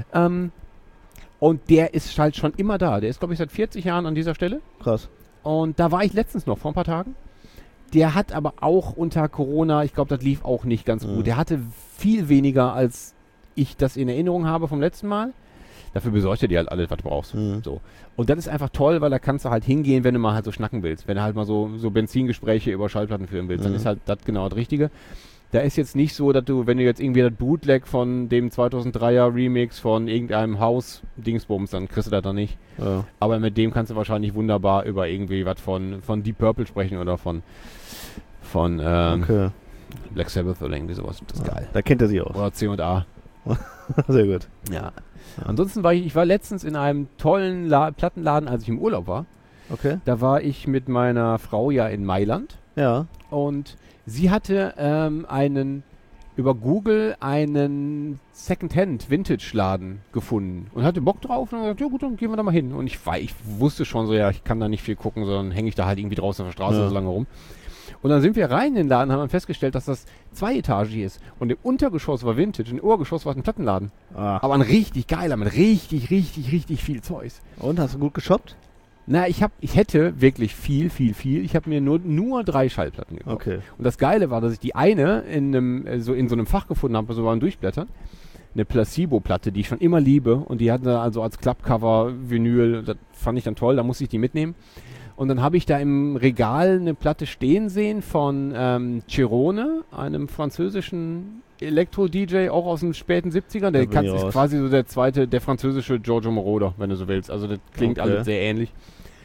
Und der ist halt schon immer da. Der ist, glaube ich, seit 40 Jahren an dieser Stelle. Krass. Und da war ich letztens noch, vor ein paar Tagen. Der hat aber auch unter Corona, ich glaube, das lief auch nicht ganz gut. Der hatte viel weniger, als ich das in Erinnerung habe vom letzten Mal. Dafür besorgt er dir halt alles, was du brauchst. Mhm. So. Und das ist einfach toll, weil da kannst du halt hingehen, wenn du mal halt so schnacken willst. Wenn du halt mal so Benzingespräche über Schallplatten führen willst, dann ist halt das genau das Richtige. Da ist jetzt nicht so, dass du, wenn du jetzt irgendwie das Bootleg von dem 2003er Remix von irgendeinem Haus-Dingsbums, dann kriegst du das da nicht. Ja. Aber mit dem kannst du wahrscheinlich wunderbar über irgendwie was von Deep Purple sprechen oder von Okay. Black Sabbath oder irgendwie sowas. Das ist geil. Da kennt er sie auch. Oder C&A. Sehr gut. Ja. Ansonsten war ich war letztens in einem tollen Plattenladen, als ich im Urlaub war. Okay. Da war ich mit meiner Frau ja in Mailand Ja. und sie hatte über Google einen Secondhand-Vintage-Laden gefunden und hatte Bock drauf und dann gesagt, ja gut, dann gehen wir da mal hin. Und ich wusste schon so, ja, ich kann da nicht viel gucken, sondern hänge ich da halt irgendwie draußen auf der Straße so lange rum. Und dann sind wir rein in den Laden und haben festgestellt, dass das zweietagig ist. Und im Untergeschoss war Vintage und im Obergeschoss war ein Plattenladen. Ah. Aber ein richtig geiler, mit richtig viel Zeugs. Und, hast du gut geshoppt? Na, ich hätte wirklich viel. Ich habe mir nur 3 Schallplatten gekauft. Okay. Und das Geile war, dass ich die eine in so einem Fach gefunden habe, so beim Durchblättern. Eine Placebo-Platte, die ich schon immer liebe. Und die hatte also als Klappcover Vinyl. Das fand ich dann toll, da musste ich die mitnehmen. Und dann habe ich da im Regal eine Platte stehen sehen von Chirone, einem französischen Elektro-DJ, auch aus den späten 70ern. Der ist quasi so der französische Giorgio Moroder, wenn du so willst. Also das klingt alles sehr ähnlich.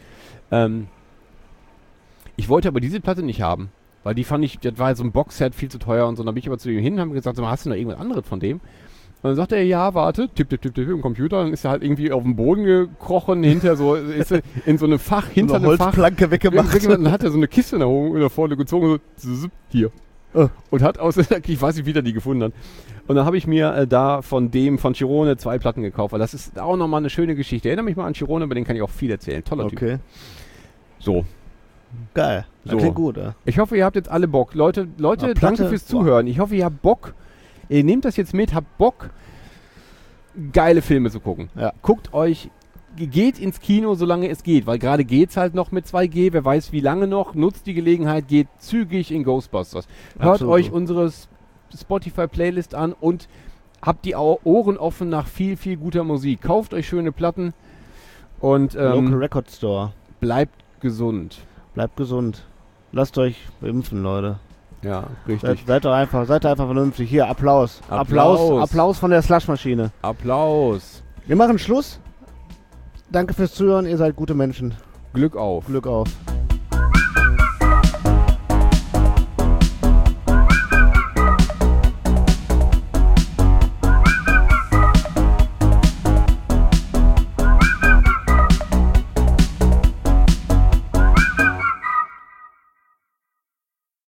Ich wollte aber diese Platte nicht haben, weil die fand ich, das war so ein Boxset, viel zu teuer und so. Dann bin ich aber zu ihm hin und habe gesagt, so, hast du noch irgendwas anderes von dem? Und dann sagt er, ja, warte, tipp im Computer. Dann ist er halt irgendwie auf den Boden gekrochen, hinter so, ist er in so einem Fach, hinter einem Fach. Holzplanke weggemacht. Und dann hat er so eine Kiste nach vorne gezogen, so, hier. Und hat ich weiß nicht, wie der die gefunden hat. Und dann habe ich mir da von Chirone 2 Platten gekauft, weil das ist auch nochmal eine schöne Geschichte. Erinnere mich mal an Chirone, über den kann ich auch viel erzählen. Toller Typ. Okay. So. Geil. Das klingt gut, ja. Ich hoffe, ihr habt jetzt alle Bock. Leute, danke fürs Zuhören. Ich hoffe, ihr habt Bock. Ihr nehmt das jetzt mit, habt Bock, geile Filme zu gucken. Ja. Geht ins Kino, solange es geht, weil gerade geht's halt noch mit 2G, wer weiß wie lange noch, nutzt die Gelegenheit, geht zügig in Ghostbusters. Hört euch unsere Spotify-Playlist an und habt die Ohren offen nach viel guter Musik. Kauft euch schöne Platten und Local Record Store. Bleibt gesund. Bleibt gesund. Lasst euch impfen, Leute. Ja, richtig. Seid einfach vernünftig. Hier, Applaus von der Slushmaschine. Applaus. Wir machen Schluss. Danke fürs Zuhören, ihr seid gute Menschen. Glück auf. Glück auf.